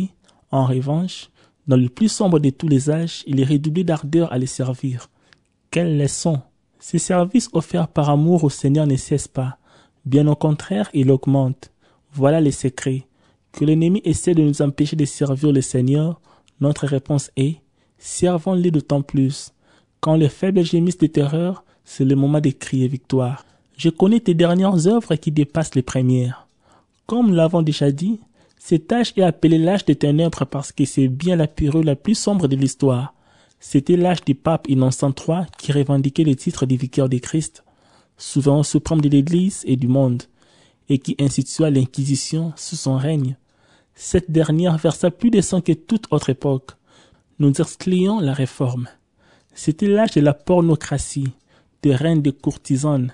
En revanche, dans le plus sombre de tous les âges, il est redoublé d'ardeur à les servir. Quelle leçon! Ces services offerts par amour au Seigneur ne cessent pas. Bien au contraire, ils augmentent. Voilà les secrets. Que l'ennemi essaie de nous empêcher de servir le Seigneur, notre réponse est « servons-le d'autant plus ». Quand les faibles gémissent de terreur, c'est le moment de crier victoire. Je connais tes dernières œuvres qui dépassent les premières. Comme nous l'avons déjà dit, cet âge est appelé l'âge des ténèbres parce que c'est bien la période la plus sombre de l'histoire. C'était l'âge du pape Innocent trois qui revendiquait le titre de vicaire de Christ, souverain suprême de l'Église et du monde, et qui institua l'Inquisition sous son règne. Cette dernière versa plus de sang que toute autre époque. Nous excluons la réforme. C'était l'âge de la pornocratie, de reines de courtisanes.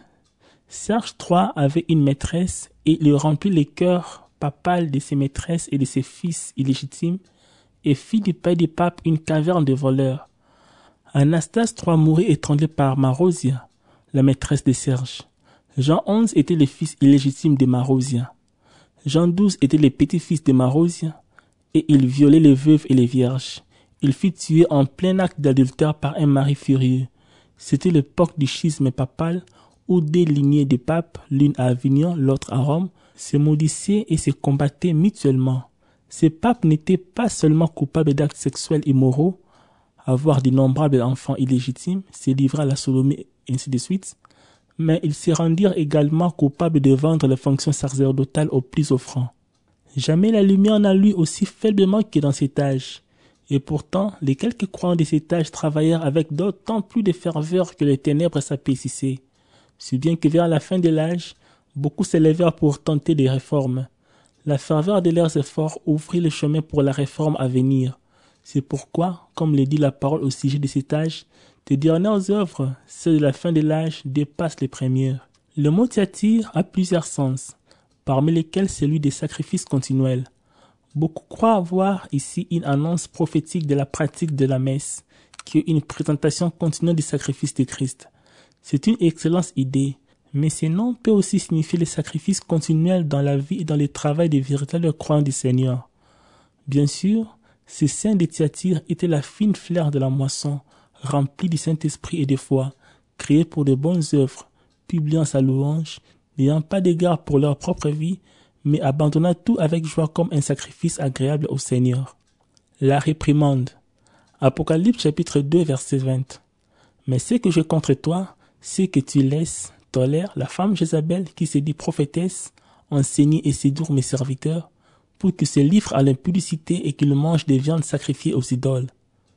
Serge trois avait une maîtresse et il remplit les cœurs papales de ses maîtresses et de ses fils illégitimes et fit du pays du pape une caverne de voleurs. Anastase trois mourut étranglé par Marozia, la maîtresse de Serge. Jean onze était le fils illégitime de Marozia. Jean douze était le petit-fils de Marozia et il violait les veuves et les vierges. Il fut tué en plein acte d'adultère par un mari furieux. C'était l'époque du schisme papal où deux lignées de papes, l'une à Avignon, l'autre à Rome, se maudissaient et se combattaient mutuellement. Ces papes n'étaient pas seulement coupables d'actes sexuels immoraux, avoir d'innombrables enfants illégitimes, se livrer à la sodomie, et ainsi de suite, mais ils se rendirent également coupables de vendre les fonctions sacerdotales aux plus offrants. Jamais la lumière n'a lu aussi faiblement que dans cet âge. Et pourtant, les quelques croyants de cet âge travaillèrent avec d'autant plus de ferveur que les ténèbres s'apaisissaient. Si bien que vers la fin de l'âge, beaucoup s'élevèrent pour tenter des réformes. La ferveur de leurs efforts ouvrit le chemin pour la réforme à venir. C'est pourquoi, comme le dit la parole au sujet de cet âge, tes dernières œuvres, celles de la fin de l'âge, dépassent les premières. Le mot thyatire a plusieurs sens, parmi lesquels celui des sacrifices continuels. Beaucoup croient voir ici une annonce prophétique de la pratique de la messe, qui est une présentation continue du sacrifice de Christ. C'est une excellente idée, mais ce nom peut aussi signifier le sacrifice continuel dans la vie et dans le travail des véritables croyants du Seigneur. Bien sûr, ces saints de Thyatire étaient la fine fleur de la moisson, remplie du Saint-Esprit et de foi, créés pour de bonnes œuvres, publiant sa louange, n'ayant pas d'égard pour leur propre vie, mais abandonnant tout avec joie comme un sacrifice agréable au Seigneur. La réprimande. Apocalypse chapitre deux verset vingt. Mais ce que j'ai contre toi, c'est que tu laisses, tolères la femme Jézabel qui se dit prophétesse, enseigner et séduire mes serviteurs, pour qu'ils se livrent à l'impudicité et qu'ils mangent des viandes sacrifiées aux idoles.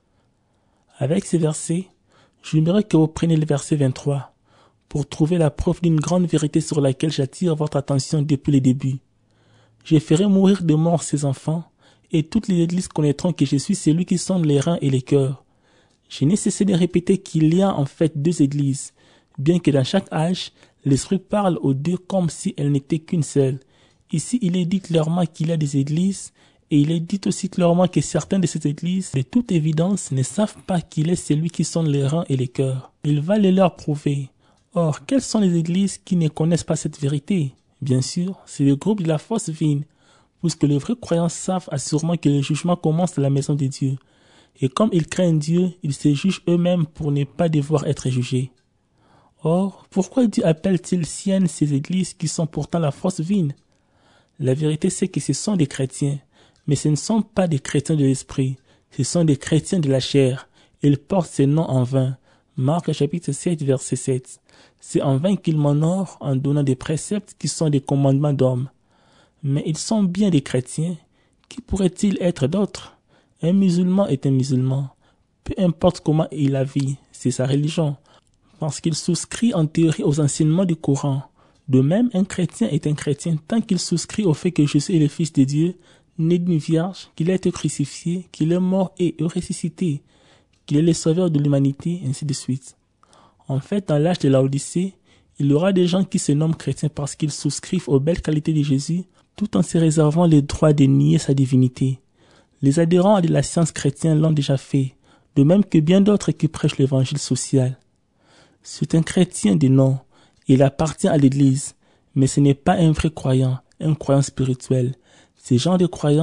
Avec ces versets, j'aimerais que vous preniez le verset vingt-trois, pour trouver la preuve d'une grande vérité sur laquelle j'attire votre attention depuis le début. Je ferai mourir de mort ces enfants, et toutes les églises connaîtront que je suis celui qui sonde les reins et les cœurs. Je n'ai cessé de répéter qu'il y a en fait deux églises, bien que dans chaque âge, l'Esprit parle aux deux comme si elles n'étaient qu'une seule. Ici, il est dit clairement qu'il y a des églises, et il est dit aussi clairement que certaines de ces églises, de toute évidence, ne savent pas qu'il est celui qui sonde les reins et les cœurs. Il va le leur prouver. Or, quelles sont les églises qui ne connaissent pas cette vérité? Bien sûr, c'est le groupe de la fausse vigne, puisque les vrais croyants savent assurément que le jugement commence à la maison de Dieu. Et comme ils craignent Dieu, ils se jugent eux-mêmes pour ne pas devoir être jugés. Or, pourquoi Dieu appelle-t-il siennes ces églises qui sont pourtant la fausse vigne? La vérité, c'est que ce sont des chrétiens, mais ce ne sont pas des chrétiens de l'esprit, ce sont des chrétiens de la chair. Ils portent ces noms en vain. Marc chapitre sept, verset sept. C'est en vain qu'ils m'honorent en donnant des préceptes qui sont des commandements d'hommes. Mais ils sont bien des chrétiens. Qui pourrait-il être d'autres? Un musulman est un musulman. Peu importe comment il la vit, c'est sa religion. Parce qu'il souscrit en théorie aux enseignements du Coran. De même, un chrétien est un chrétien tant qu'il souscrit au fait que Jésus est le Fils de Dieu, né d'une vierge, qu'il a été crucifié, qu'il est mort et ressuscité, qu'il est le sauveur de l'humanité, ainsi de suite. En fait, dans l'âge de la Odyssée, il y aura des gens qui se nomment chrétiens parce qu'ils souscrivent aux belles qualités de Jésus, tout en se réservant le droit de nier sa divinité. Les adhérents à de la science chrétienne l'ont déjà fait, de même que bien d'autres qui prêchent l'évangile social. C'est un chrétien de nom, il appartient à l'Église, mais ce n'est pas un vrai croyant, un croyant spirituel. Ces gens de croyants,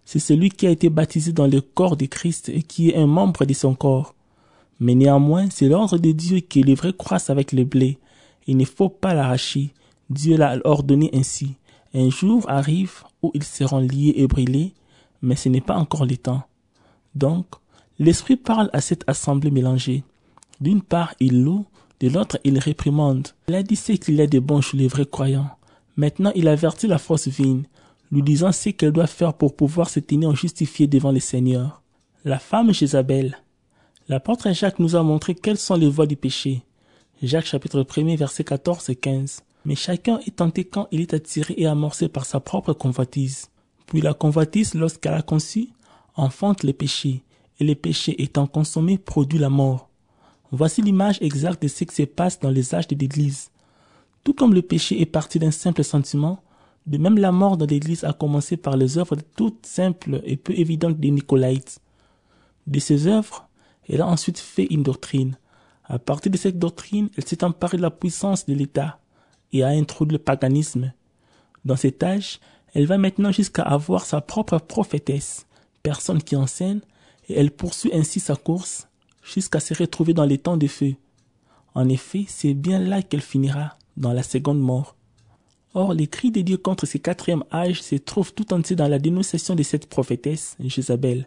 c'est celui qui a été baptisé dans le corps de Christ et qui est un membre de son corps. Mais néanmoins, c'est l'ordre de Dieu que le vrai croisse avec le blé. Il ne faut pas l'arracher. Dieu l'a ordonné ainsi. Un jour arrive où ils seront liés et brûlés, mais ce n'est pas encore le temps. Donc, l'Esprit parle à cette assemblée mélangée. D'une part, il loue, de l'autre, il réprimande. Il a dit ce qu'il y a de bon chez les vrais croyants. Maintenant, il avertit la fausse vigne, lui disant ce qu'elle doit faire pour pouvoir se tenir justifiée devant le Seigneur. La femme Jézabel. L'apôtre Jacques nous a montré quelles sont les voies du péché. Jacques chapitre un, versets quatorze et quinze. Mais chacun est tenté quand il est attiré et amorcé par sa propre convoitise. Puis la convoitise, lorsqu'elle a conçu, enfante le péché, et le péché étant consommé produit la mort. Voici l'image exacte de ce qui se passe dans les âges de l'Église. Tout comme le péché est parti d'un simple sentiment, de même la mort dans l'Église a commencé par les œuvres toutes simples et peu évidentes des Nicolaïtes. De ces œuvres, elle a ensuite fait une doctrine. À partir de cette doctrine, elle s'est emparée de la puissance de l'État et a introduit le paganisme. Dans cet âge, elle va maintenant jusqu'à avoir sa propre prophétesse, personne qui enseigne, et elle poursuit ainsi sa course jusqu'à se retrouver dans les temps de feu. En effet, c'est bien là qu'elle finira, dans la seconde mort. Or, les cris de Dieu contre ce quatrième âge se trouvent tout entier dans la dénonciation de cette prophétesse, Jézabel.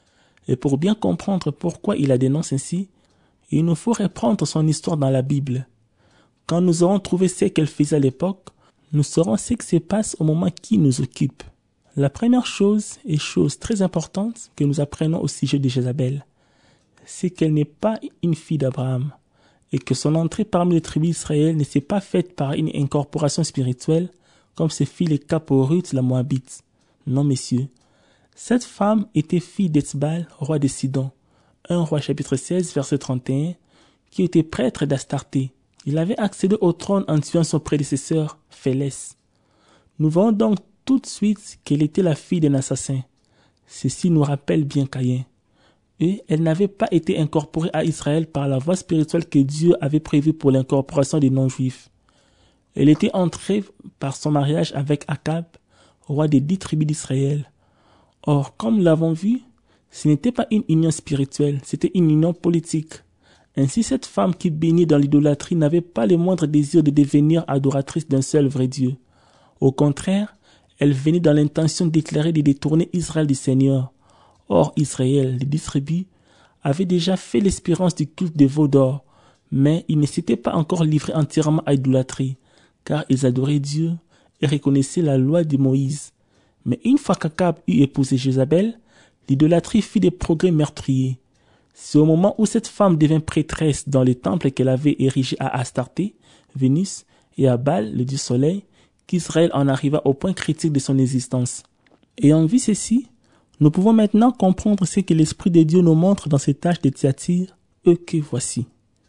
Et pour bien comprendre pourquoi il la dénonce ainsi, il nous faut reprendre son histoire dans la Bible. Quand nous aurons trouvé ce qu'elle faisait à l'époque, nous saurons ce qui se passe au moment qui nous occupe. La première chose, et chose très importante que nous apprenons au sujet de Jézabel, c'est qu'elle n'est pas une fille d'Abraham, et que son entrée parmi les tribus d'Israël ne s'est pas faite par une incorporation spirituelle, comme ce fit le cas pour Ruth la Moabite. Non, messieurs. Cette femme était fille d'Etzbal, roi de Sidon, un roi chapitre seize, verset trente et un, qui était prêtre d'Astarté. Il avait accédé au trône en tuant son prédécesseur, Phélès. Nous voyons donc tout de suite qu'elle était la fille d'un assassin. Ceci nous rappelle bien Caïn. Et elle n'avait pas été incorporée à Israël par la voie spirituelle que Dieu avait prévue pour l'incorporation des non-juifs. Elle était entrée par son mariage avec Akab, roi des dix tribus d'Israël. Or, comme nous l'avons vu, ce n'était pas une union spirituelle, c'était une union politique. Ainsi, cette femme qui baignait dans l'idolâtrie n'avait pas le moindre désir de devenir adoratrice d'un seul vrai Dieu. Au contraire, elle venait dans l'intention déclarée de détourner Israël du Seigneur. Or, Israël, les dix tribus, avait déjà fait l'expérience du culte des veaux d'or, mais ils ne s'étaient pas encore livrés entièrement à l'idolâtrie, car ils adoraient Dieu et reconnaissaient la loi de Moïse. Mais une fois qu'Akab eut épousé Jézabel, l'idolâtrie fit des progrès meurtriers. C'est au moment où cette femme devint prêtresse dans le temple qu'elle avait érigé à Astarté, Vénus, et à Baal, le dieu soleil, qu'Israël en arriva au point critique de son existence. Ayant vu ceci, nous pouvons maintenant comprendre ce que l'Esprit de Dieu nous montre dans ces tâches de Thyatire, eux que voici.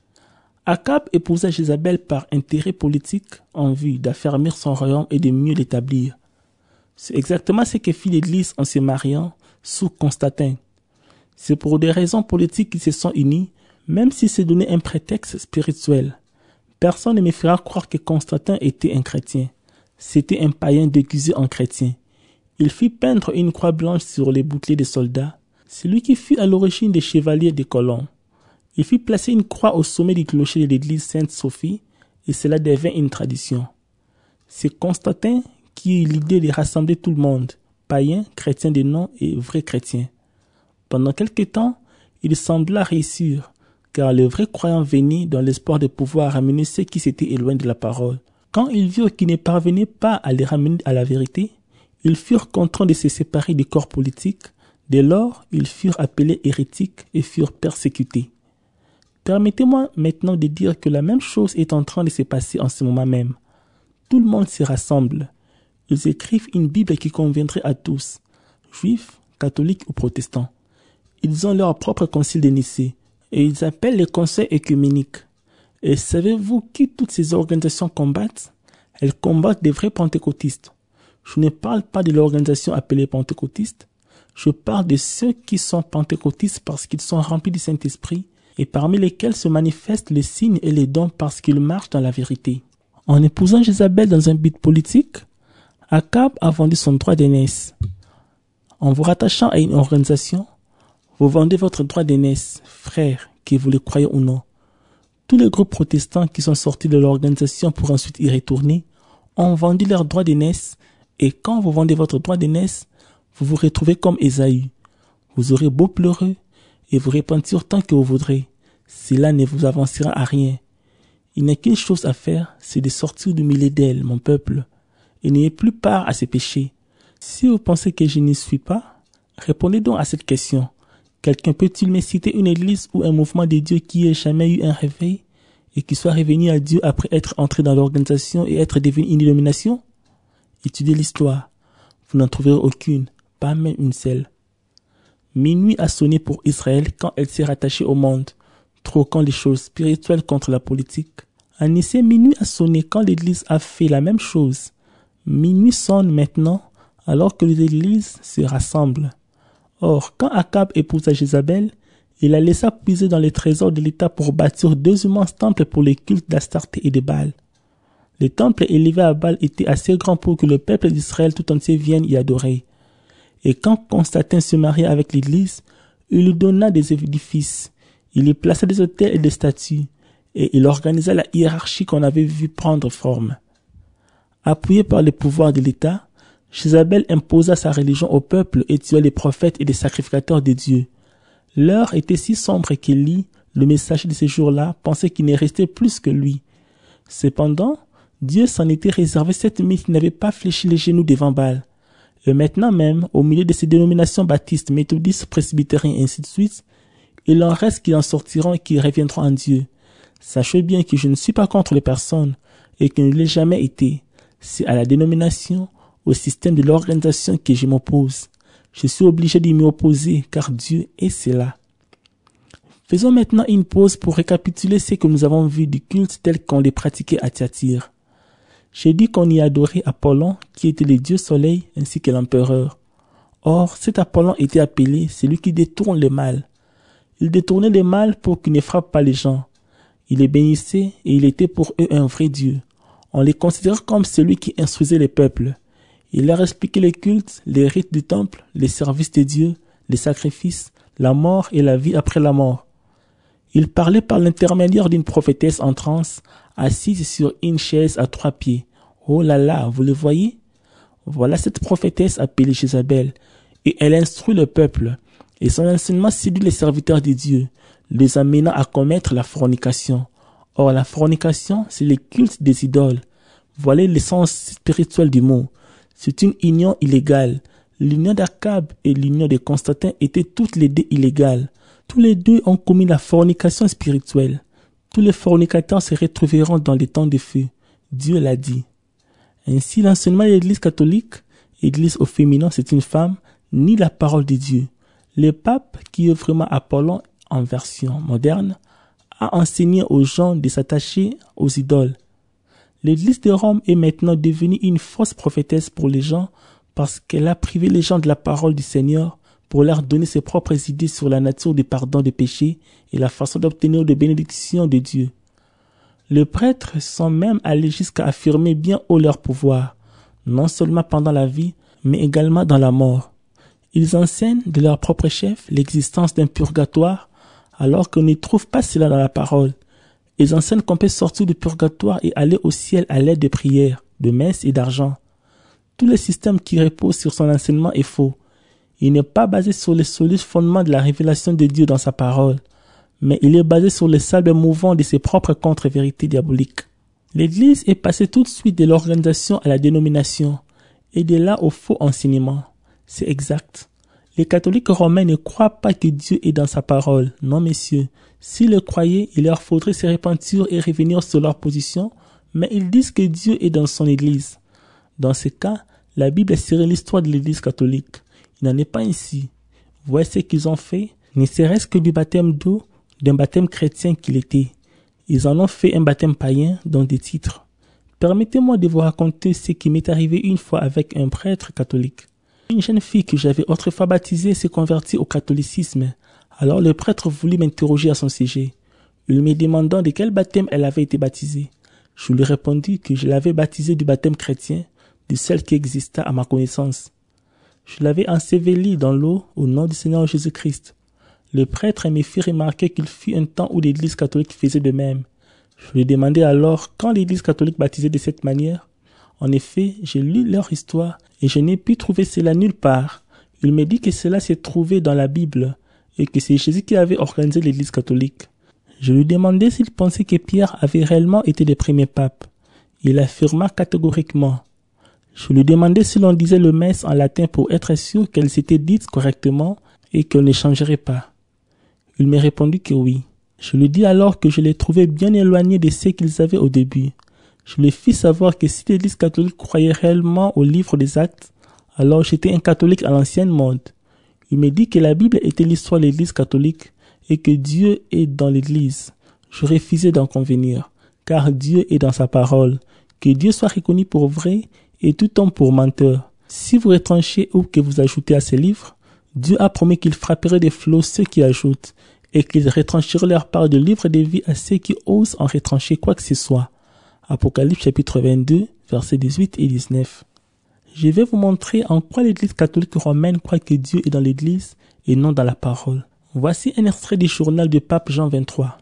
Akab épousa Jézabel par intérêt politique en vue d'affermir son royaume et de mieux l'établir. C'est exactement ce que fit l'Église en se mariant sous Constantin. C'est pour des raisons politiques qu'ils se sont unis, même si c'est donné un prétexte spirituel. Personne ne me fera croire que Constantin était un chrétien. C'était un païen déguisé en chrétien. Il fit peindre une croix blanche sur les boucliers des soldats. C'est lui qui fut à l'origine des chevaliers des colons. Il fit placer une croix au sommet du clocher de l'église Sainte-Sophie, et cela devint une tradition. C'est Constantin qui eut l'idée de rassembler tout le monde, païens, chrétiens de nom et vrais chrétiens. Pendant quelque temps, il sembla réussir, car les vrais croyants venaient dans l'espoir de pouvoir ramener ceux qui s'étaient éloignés de la parole. Quand ils virent qu'ils ne parvenaient pas à les ramener à la vérité, ils furent contraints de se séparer du corps politique. Dès lors, ils furent appelés hérétiques et furent persécutés. Permettez-moi maintenant de dire que la même chose est en train de se passer en ce moment même. Tout le monde se rassemble. Ils écrivent une Bible qui conviendrait à tous, juifs, catholiques ou protestants. Ils ont leur propre concile de Nicée et ils appellent les conseils œcuméniques. Et savez-vous qui toutes ces organisations combattent? Elles combattent des vrais pentecôtistes. Je ne parle pas de l'organisation appelée pentecôtiste. Je parle de ceux qui sont pentecôtistes parce qu'ils sont remplis du Saint-Esprit et parmi lesquels se manifestent les signes et les dons parce qu'ils marchent dans la vérité. En épousant Jézabel dans un but politique, Akab a vendu son droit d'aînesse. En vous rattachant à une organisation, vous vendez votre droit d'aînesse, frère, que vous le croyez ou non. Tous les groupes protestants qui sont sortis de l'organisation pour ensuite y retourner ont vendu leur droit d'aînesse, et quand vous vendez votre droit d'aînesse, vous vous retrouvez comme Ésaü. Vous aurez beau pleurer et vous repentir tant que vous voudrez. Cela ne vous avancera à rien. Il n'y a qu'une chose à faire, c'est de sortir du milieu d'elle, mon peuple, et n'ayez plus part à ces péchés. Si vous pensez que je n'y suis pas, répondez donc à cette question. Quelqu'un peut-il me citer une église ou un mouvement de Dieu qui ait jamais eu un réveil et qui soit revenu à Dieu après être entré dans l'organisation et être devenu une dénomination? Étudiez l'histoire. Vous n'en trouverez aucune, pas même une seule. Minuit a sonné pour Israël quand elle s'est rattachée au monde, troquant les choses spirituelles contre la politique. En essai, minuit a sonné quand l'Église a fait la même chose. Minuit sonne maintenant alors que les églises se rassemblent. Or, quand Akab épousa Jézabel, il la laissa puiser dans les trésors de l'État pour bâtir deux immenses temples pour les cultes d'Astarté et de Baal. Les temples élevés à Baal étaient assez grands pour que le peuple d'Israël tout entier vienne y adorer. Et quand Constantin se maria avec l'Église, il lui donna des édifices, il y plaça des autels et des statues, et il organisa la hiérarchie qu'on avait vu prendre forme. Appuyé par le pouvoir de l'État, Jézabel imposa sa religion au peuple et tua les prophètes et les sacrificateurs de Dieu. L'heure était si sombre qu'Élie, le messager de ces jours-là, pensait qu'il ne restait plus que lui. Cependant, Dieu s'en était réservé cette nuit qui n'avait pas fléchi les genoux devant Baal. Et maintenant même, au milieu de ces dénominations baptistes, méthodistes, presbytériens et ainsi de suite, il en reste qui en sortiront et qui reviendront en Dieu. Sachez bien que je ne suis pas contre les personnes et que je ne l'ai jamais été. C'est à la dénomination, au système de l'organisation que je m'oppose. Je suis obligé de m'y opposer car Dieu est cela. Faisons maintenant une pause pour récapituler ce que nous avons vu du culte tel qu'on les pratiquait à Thyatire. J'ai dit qu'on y adorait Apollon, qui était le dieu soleil, ainsi que l'empereur. Or, cet Apollon était appelé celui qui détourne le mal. Il détournait le mal pour qu'il ne frappe pas les gens. Il les bénissait et il était pour eux un vrai dieu. On les considérait comme celui qui instruisait les peuples. Il leur expliquait les cultes, les rites du temple, les services de Dieu, les sacrifices, la mort et la vie après la mort. Il parlait par l'intermédiaire d'une prophétesse en transe, assise sur une chaise à trois pieds. Oh là là, vous le voyez? Voilà cette prophétesse appelée Jézabel, et elle instruit le peuple, et son enseignement séduit les serviteurs de Dieu, les amenant à commettre la fornication. Or, la fornication, c'est le culte des idoles. Voilà l'essence spirituelle du mot. C'est une union illégale. L'union d'Akab et l'union de Constantin étaient toutes les deux illégales. Tous les deux ont commis la fornication spirituelle. Tous les fornicateurs se retrouveront dans les temps de feu. Dieu l'a dit. Ainsi, l'enseignement de l'Église catholique, Église au féminin, c'est une femme, ni la parole de Dieu. Le pape, qui est vraiment Apollon en version moderne, a enseigné aux gens de s'attacher aux idoles. L'Église de Rome est maintenant devenue une fausse prophétesse pour les gens parce qu'elle a privé les gens de la parole du Seigneur pour leur donner ses propres idées sur la nature du pardon des péchés et la façon d'obtenir des bénédictions de Dieu. Les prêtres sont même allés jusqu'à affirmer bien haut leur pouvoir, non seulement pendant la vie, mais également dans la mort. Ils enseignent de leur propre chef l'existence d'un purgatoire, alors qu'on ne trouve pas cela dans la parole. Ils enseignent qu'on peut sortir du purgatoire et aller au ciel à l'aide de prières, de messes et d'argent. Tout le système qui repose sur son enseignement est faux. Il n'est pas basé sur les solides fondements de la révélation de Dieu dans sa parole, mais il est basé sur les sables mouvants de ses propres contre-vérités diaboliques. L'Église est passée tout de suite de l'organisation à la dénomination, et de là au faux enseignement. C'est exact. Les catholiques romains ne croient pas que Dieu est dans sa parole. Non, messieurs. S'ils le croyaient, il leur faudrait se repentir et revenir sur leur position, mais ils disent que Dieu est dans son Église. Dans ce cas, la Bible serait l'histoire de l'Église catholique. Il n'en est pas ainsi. Voyez ce qu'ils ont fait, ne serait-ce que du baptême d'eau, d'un baptême chrétien qu'il était. Ils en ont fait un baptême païen dans des titres. Permettez-moi de vous raconter ce qui m'est arrivé une fois avec un prêtre catholique. Une jeune fille que j'avais autrefois baptisée s'est convertie au catholicisme. Alors le prêtre voulut m'interroger à son sujet. Il me demandant de quel baptême elle avait été baptisée. Je lui répondis que je l'avais baptisée du baptême chrétien, de celle qui exista à ma connaissance. Je l'avais enseveli dans l'eau au nom du Seigneur Jésus-Christ. Le prêtre me fit remarquer qu'il fut un temps où l'Église catholique faisait de même. Je lui demandai alors quand l'Église catholique baptisait de cette manière. En effet, j'ai lu leur histoire et je n'ai pu trouver cela nulle part. Il me dit que cela s'est trouvé dans la Bible et que c'est Jésus qui avait organisé l'Église catholique. Je lui demandai s'il pensait que Pierre avait réellement été le premier pape. Il affirma catégoriquement. Je lui demandai si l'on disait le messe en latin pour être sûr qu'elles s'étaient dites correctement et qu'elles ne changeraient pas. Il me répondit que oui. Je lui dis alors que je les trouvais bien éloignés de ce qu'ils avaient au début. Je lui fis savoir que si l'Église catholique croyait réellement au livre des actes, alors j'étais un catholique à l'ancienne mode. Il me dit que la Bible était l'histoire de l'Église catholique et que Dieu est dans l'Église. Je refusai d'en convenir, car Dieu est dans sa parole. Que Dieu soit reconnu pour vrai et tout homme pour menteur. Si vous retranchez ou que vous ajoutez à ces livres, Dieu a promis qu'il frapperait des flots ceux qui ajoutent et qu'ils retrancheraient leur part de livre de vie à ceux qui osent en retrancher quoi que ce soit. Apocalypse chapitre vingt-deux, versets dix-huit et dix-neuf. Je vais vous montrer en quoi l'Église catholique romaine croit que Dieu est dans l'Église et non dans la parole. Voici un extrait du journal du pape Jean vingt-trois.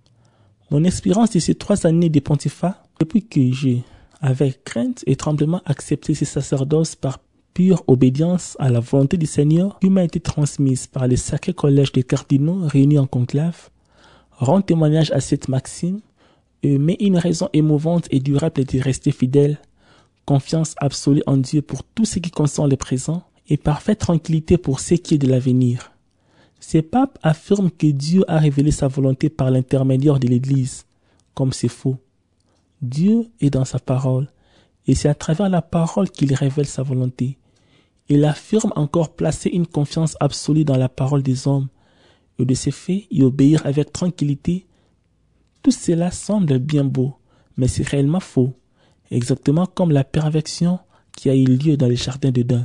Mon expérience de ces trois années de pontificat, depuis que j'ai, avec crainte et tremblement, accepté ce sacerdoce par pure obédience à la volonté du Seigneur qui m'a été transmise par le sacré collège des cardinaux réunis en conclave, rend témoignage à cette maxime et met une raison émouvante et durable de rester fidèle, confiance absolue en Dieu pour tout ce qui concerne le présent et parfaite tranquillité pour ce qui est de l'avenir. Ce pape affirme que Dieu a révélé sa volonté par l'intermédiaire de l'Église, comme c'est faux. Dieu est dans sa parole, et c'est à travers la parole qu'il révèle sa volonté. Il affirme encore placer une confiance absolue dans la parole des hommes, et de ce fait y obéir avec tranquillité. Tout cela semble bien beau, mais c'est réellement faux, exactement comme la perversion qui a eu lieu dans les jardins d'Éden.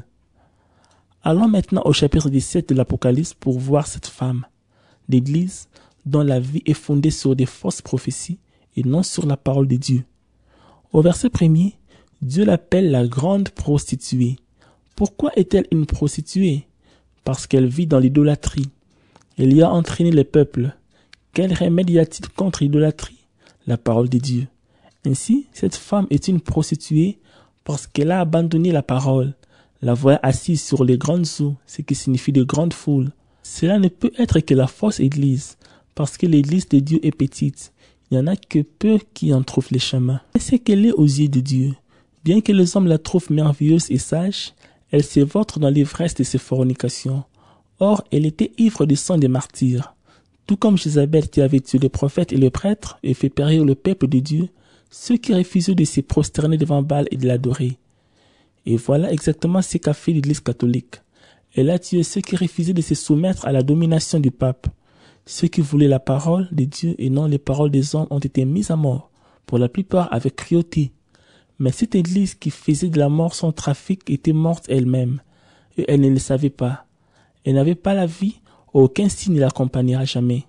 Allons maintenant au chapitre dix-sept de l'Apocalypse pour voir cette femme, l'Église, dont la vie est fondée sur des fausses prophéties et non sur la parole de Dieu. Au verset premier, Dieu l'appelle la grande prostituée. Pourquoi est-elle une prostituée? Parce qu'elle vit dans l'idolâtrie. Elle y a entraîné le peuple. Quel remède y a-t-il contre l'idolâtrie? La parole de Dieu. Ainsi, cette femme est une prostituée parce qu'elle a abandonné la parole. La voilà assise sur les grandes eaux, ce qui signifie de grandes foules. Cela ne peut être que la fausse église, parce que l'église de Dieu est petite. Il n'y en a que peu qui en trouvent les chemins. Et c'est qu'elle est aux yeux de Dieu. Bien que les hommes la trouvent merveilleuse et sage, elle se vautre dans l'ivresse de ses fornications. Or, elle était ivre du sang des martyrs. Tout comme Jézabel qui avait tué les prophètes et les prêtres et fait périr le peuple de Dieu, ceux qui refusaient de se prosterner devant Baal et de l'adorer. Et voilà exactement ce qu'a fait l'Église catholique. Elle a tué ceux qui refusaient de se soumettre à la domination du pape. Ceux qui voulaient la parole de Dieu et non les paroles des hommes ont été mis à mort, pour la plupart avec cruauté. Mais cette Église qui faisait de la mort son trafic était morte elle-même, et elle ne le savait pas. Elle n'avait pas la vie, aucun signe ne l'accompagnera jamais.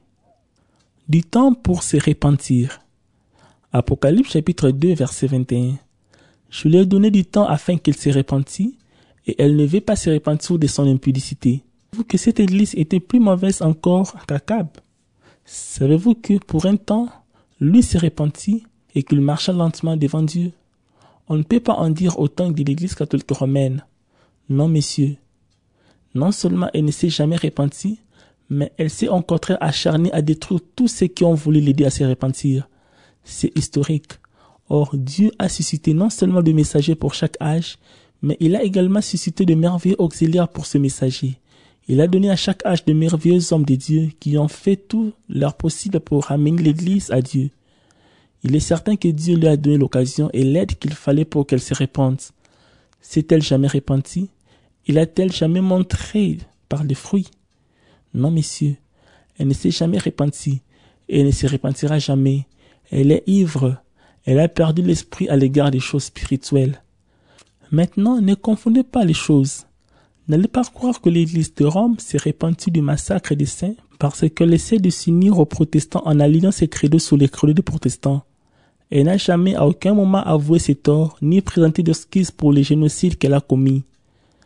Du temps pour se repentir. Apocalypse chapitre deux verset vingt et un. Je lui ai donné du temps afin qu'elle se repentît, et elle ne veut pas se repentir de son impudicité. Savez-vous que cette église était plus mauvaise encore qu'Akab? Savez-vous que pour un temps, lui se repentit et qu'il marcha lentement devant Dieu? On ne peut pas en dire autant de l'église catholique romaine. Non, messieurs. Non seulement elle ne s'est jamais repentie, mais elle s'est au contraire acharnée à détruire tous ceux qui ont voulu l'aider à se repentir. C'est historique. Or, Dieu a suscité non seulement des messagers pour chaque âge, mais il a également suscité de merveilleux auxiliaires pour ce messager. Il a donné à chaque âge de merveilleux hommes de Dieu qui ont fait tout leur possible pour ramener l'Église à Dieu. Il est certain que Dieu lui a donné l'occasion et l'aide qu'il fallait pour qu'elle se repente. S'est-elle jamais repentie? Il a-t-elle jamais montré par les fruits? Non, messieurs, elle ne s'est jamais repentie et elle ne se repentira jamais. Elle est ivre. Elle a perdu l'esprit à l'égard des choses spirituelles. Maintenant, ne confondez pas les choses. N'allez pas croire que l'Église de Rome s'est repentie du massacre des saints parce qu'elle essaie de s'unir aux protestants en alignant ses credos sur les credos des protestants. Elle n'a jamais à aucun moment avoué ses torts ni présenté d'excuses pour les génocides qu'elle a commis.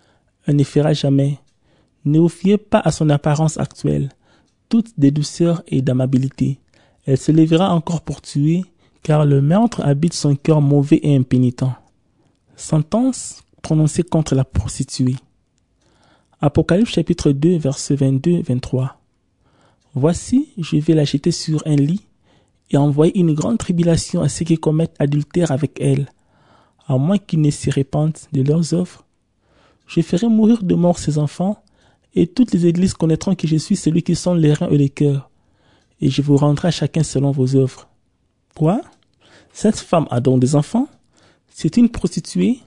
elle ne fera jamais. Ne vous fiez pas à son apparence actuelle, toute de douceur et d'amabilité. Elle se lèvera encore pour tuer, car le meurtre habite son cœur mauvais et impénitent. Sentence prononcée contre la prostituée. Apocalypse chapitre deux, versets vingt-deux à vingt-trois. Voici, je vais la jeter sur un lit et envoyer une grande tribulation à ceux qui commettent adultère avec elle, à moins qu'ils ne s'y répandent de leurs œuvres. Je ferai mourir de mort ses enfants, et toutes les églises connaîtront que je suis celui qui sonde les reins et les cœurs, et je vous rendrai à chacun selon vos œuvres. Quoi? Cette femme a donc des enfants? C'est une prostituée?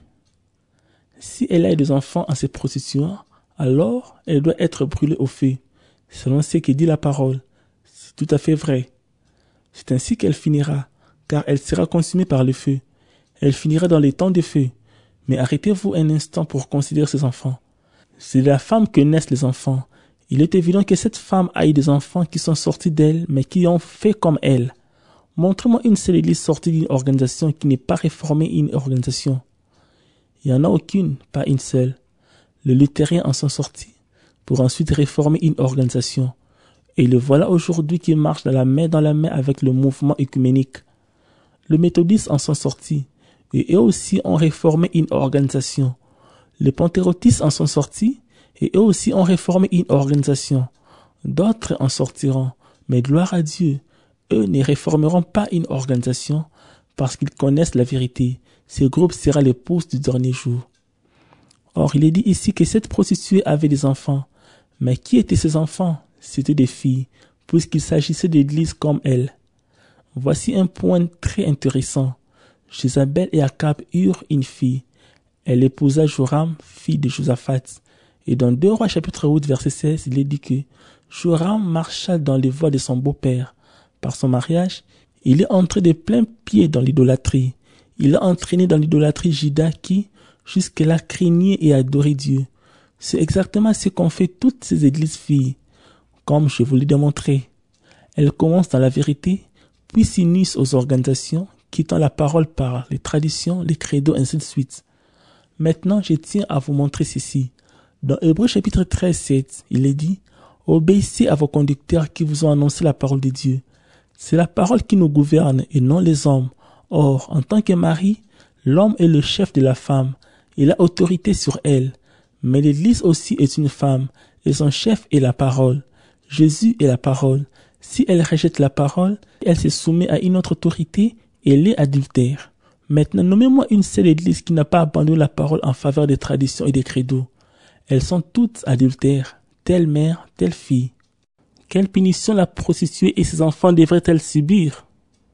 Si elle a des enfants en se prostituant, alors elle doit être brûlée au feu, selon ce que dit la parole. C'est tout à fait vrai. C'est ainsi qu'elle finira, car elle sera consumée par le feu. Elle finira dans les temps de feu. Mais arrêtez-vous un instant pour considérer ses enfants. C'est de la femme que naissent les enfants. Il est évident que cette femme a eu des enfants qui sont sortis d'elle, mais qui ont fait comme elle. Montrez-moi une seule église sortie d'une organisation qui n'est pas réformée une organisation. Il n'y en a aucune, pas une seule. Les luthériens en sont sortis, pour ensuite réformer une organisation. Et le voilà aujourd'hui qui marche dans la main dans la main avec le mouvement œcuménique. Les méthodistes en sont sortis, et eux aussi ont réformé une organisation. Les pentecôtistes en sont sortis, et eux aussi ont réformé une organisation. D'autres en sortiront, mais gloire à Dieu, eux ne réformeront pas une organisation, parce qu'ils connaissent la vérité. Ce groupe sera l'épouse du dernier jour. Or, il est dit ici que cette prostituée avait des enfants. Mais qui étaient ces enfants? C'étaient des filles, puisqu'il s'agissait d'églises comme elle. Voici un point très intéressant. Jézabel et Akab eurent une fille. Elle épousa Joram, fille de Josaphat. Et dans deux Rois chapitre huit verset seize, il est dit que Joram marcha dans les voies de son beau-père. Par son mariage, il est entré de plein pied dans l'idolâtrie. Il a entraîné dans l'idolâtrie Juda qui, jusque-là, craignait et adorait Dieu. C'est exactement ce qu'ont fait toutes ces églises filles, comme je vous l'ai démontré. Elles commencent dans la vérité, puis s'unissent aux organisations, quittant la parole par les traditions, les credos, ainsi de suite. Maintenant, je tiens à vous montrer ceci. Dans Hébreux chapitre treize, sept, il est dit « Obéissez à vos conducteurs qui vous ont annoncé la parole de Dieu. » C'est la parole qui nous gouverne et non les hommes. Or, en tant que mari, l'homme est le chef de la femme. Il a autorité sur elle. Mais l'Église aussi est une femme, et son chef est la parole. Jésus est la parole. Si elle rejette la parole, elle se soumet à une autre autorité et elle est adultère. Maintenant, nommez-moi une seule Église qui n'a pas abandonné la parole en faveur des traditions et des credos. Elles sont toutes adultères, telle mère, telle fille. Quelle punition la prostituée et ses enfants devraient-elles subir?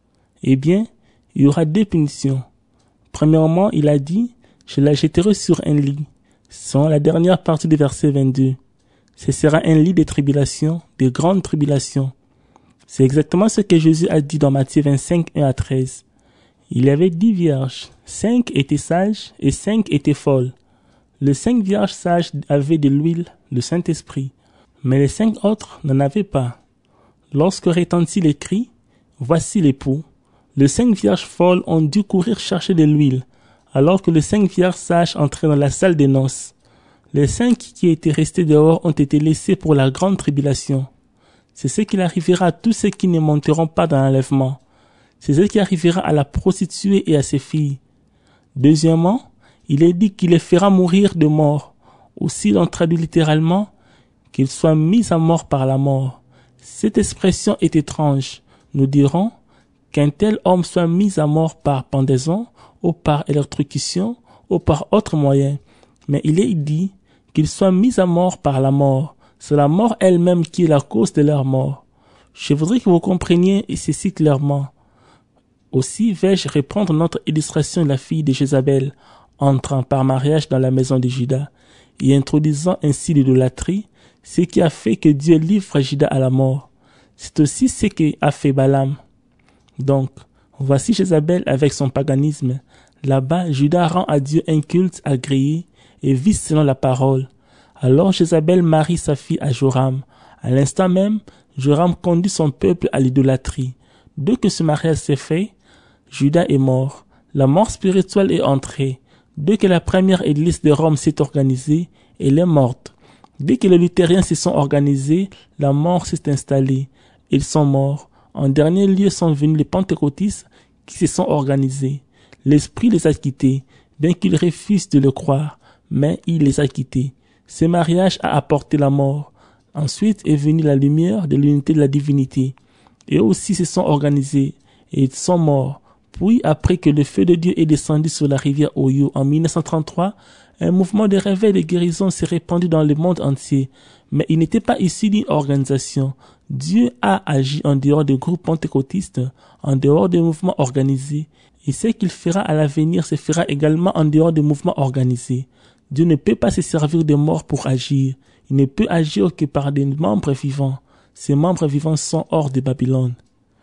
Eh bien, il y aura deux punitions. Premièrement, il a dit, je la jetterai sur un lit. Selon la dernière partie du verset vingt-deux. Ce sera un lit de tribulation, de grandes tribulations. C'est exactement ce que Jésus a dit dans Matthieu vingt-cinq, un à treize. Il y avait dix vierges. Cinq étaient sages et cinq étaient folles. Les cinq vierges sages avaient de l'huile, le Saint-Esprit. Mais les cinq autres n'en avaient pas. Lorsque retentit les cris, voici l'époux. Les cinq vierges folles ont dû courir chercher de l'huile, alors que les cinq vierges sages entraient dans la salle des noces. Les cinq qui étaient restés dehors ont été laissés pour la grande tribulation. C'est ce qui arrivera à tous ceux qui ne monteront pas dans l'enlèvement. C'est ce qui arrivera à la prostituée et à ses filles. Deuxièmement, il est dit qu'il les fera mourir de mort. Aussi, l'on traduit littéralement qu'ils soient mis à mort par la mort. Cette expression est étrange. Nous dirons qu'un tel homme soit mis à mort par pendaison, ou par électrocution, ou par autre moyen. Mais il est dit qu'ils soient mis à mort par la mort. C'est la mort elle-même qui est la cause de leur mort. Je voudrais que vous compreniez ceci clairement. Aussi vais-je reprendre notre illustration de la fille de Jézabel, entrant par mariage dans la maison de Juda, et introduisant ainsi l'idolâtrie, ce qui a fait que Dieu livre Juda à la mort. C'est aussi ce qu'a fait Balaam. Donc, voici Jézabel avec son paganisme. Là-bas, Juda rend à Dieu un culte agréé et vit selon la parole. Alors Jézabel marie sa fille à Joram. À l'instant même, Joram conduit son peuple à l'idolâtrie. Dès que ce mariage s'est fait, Juda est mort. La mort spirituelle est entrée. Dès que la première église de Rome s'est organisée, Elle est morte. Dès que les luthériens se sont organisés, la mort s'est installée. Ils sont morts. En dernier lieu sont venus les pentecôtistes qui se sont organisés. L'Esprit les a quittés, bien qu'ils refusent de le croire, mais il les a quittés. Ce mariage a apporté la mort. Ensuite est venue la lumière de l'unité de la divinité. Et aussi se sont organisés, et ils sont morts. Puis, après que le feu de Dieu est descendu sur la rivière Oyo en mille neuf cent trente-trois, un mouvement de réveil et de guérison s'est répandu dans le monde entier. Mais il n'était pas issu d'une organisation. Dieu a agi en dehors des groupes pentecôtistes, en dehors des mouvements organisés. Et ce qu'il fera à l'avenir se fera également en dehors des mouvements organisés. Dieu ne peut pas se servir des morts pour agir. Il ne peut agir que par des membres vivants. Ces membres vivants sont hors de Babylone.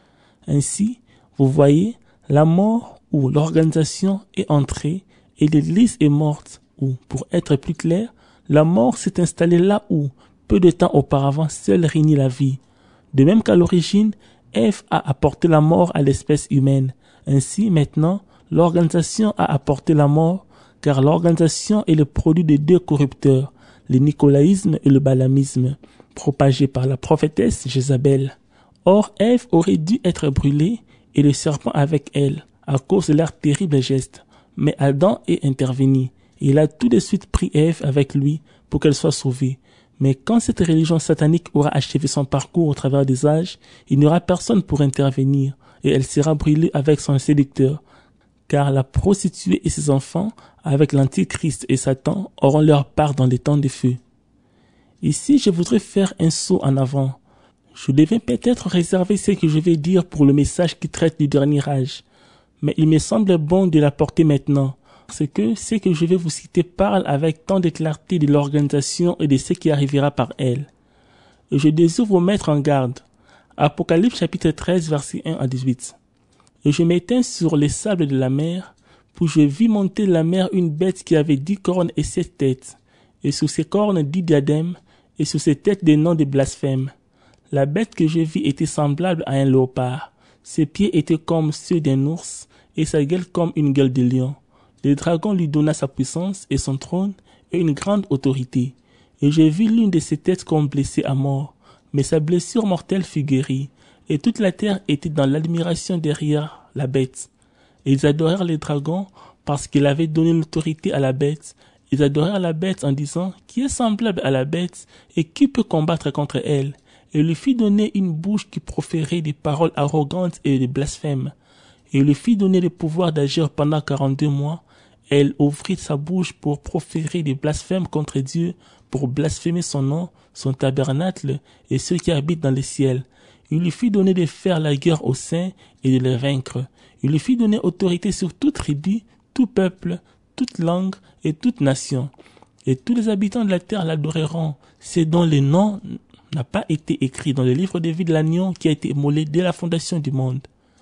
Ainsi, vous voyez, la mort ou l'organisation est entrée et l'Église est morte. Ou, pour être plus clair, la mort s'est installée là où, peu de temps auparavant, seule régnait la vie. De même qu'à l'origine, Ève a apporté la mort à l'espèce humaine. Ainsi, maintenant, l'organisation a apporté la mort, car l'organisation est le produit de deux corrupteurs, le nicolaïsme et le balamisme, propagés par la prophétesse Jézabel. Or, Ève aurait dû être brûlée et le serpent avec elle, à cause de leur terrible geste. Mais Adam est intervenu. Il a tout de suite pris Ève avec lui pour qu'elle soit sauvée. Mais quand cette religion satanique aura achevé son parcours au travers des âges, il n'y aura personne pour intervenir et elle sera brûlée avec son séducteur. Car la prostituée et ses enfants, avec l'Antichrist et Satan, auront leur part dans les temps de feu. Ici, je voudrais faire un saut en avant. Je devais peut-être réserver ce que je vais dire pour le message qui traite du dernier âge. Mais il me semble bon de l'apporter maintenant. Parce que ce que je vais vous citer parle avec tant de clarté de l'organisation et de ce qui arrivera par elle. Et je désire vous mettre en garde. Apocalypse chapitre treize, versets un à dix-huit. Et je m'éteins sur les sables de la mer, puis je vis monter de la mer une bête qui avait dix cornes et sept têtes, et sous ses cornes dix diadèmes, et sous ses têtes des noms de blasphèmes. La bête que je vis était semblable à un léopard. Ses pieds étaient comme ceux d'un ours, et sa gueule comme une gueule de lion. Le dragon lui donna sa puissance et son trône et une grande autorité. Et j'ai vu l'une de ses têtes comme blessée à mort, mais sa blessure mortelle fut guérie, et toute la terre était dans l'admiration derrière la bête. Et ils adorèrent le dragon parce qu'il avait donné l'autorité à la bête. Ils adorèrent la bête en disant, qui est semblable à la bête et qui peut combattre contre elle? Et lui fit donner une bouche qui proférait des paroles arrogantes et des blasphèmes. Et lui fit donner le pouvoir d'agir pendant quarante-deux mois. Elle ouvrit sa bouche pour proférer des blasphèmes contre Dieu, pour blasphémer son nom, son tabernacle et ceux qui habitent dans le ciel. Il lui fit donner de faire la guerre aux saints et de les vaincre. Il lui fit donner autorité sur toute tribu, tout peuple, toute langue et toute nation. Et tous les habitants de la terre l'adoreront, c'est dont le nom n'a pas été écrit dans le livre de vie de l'agneau qui a été immolé dès la fondation du monde.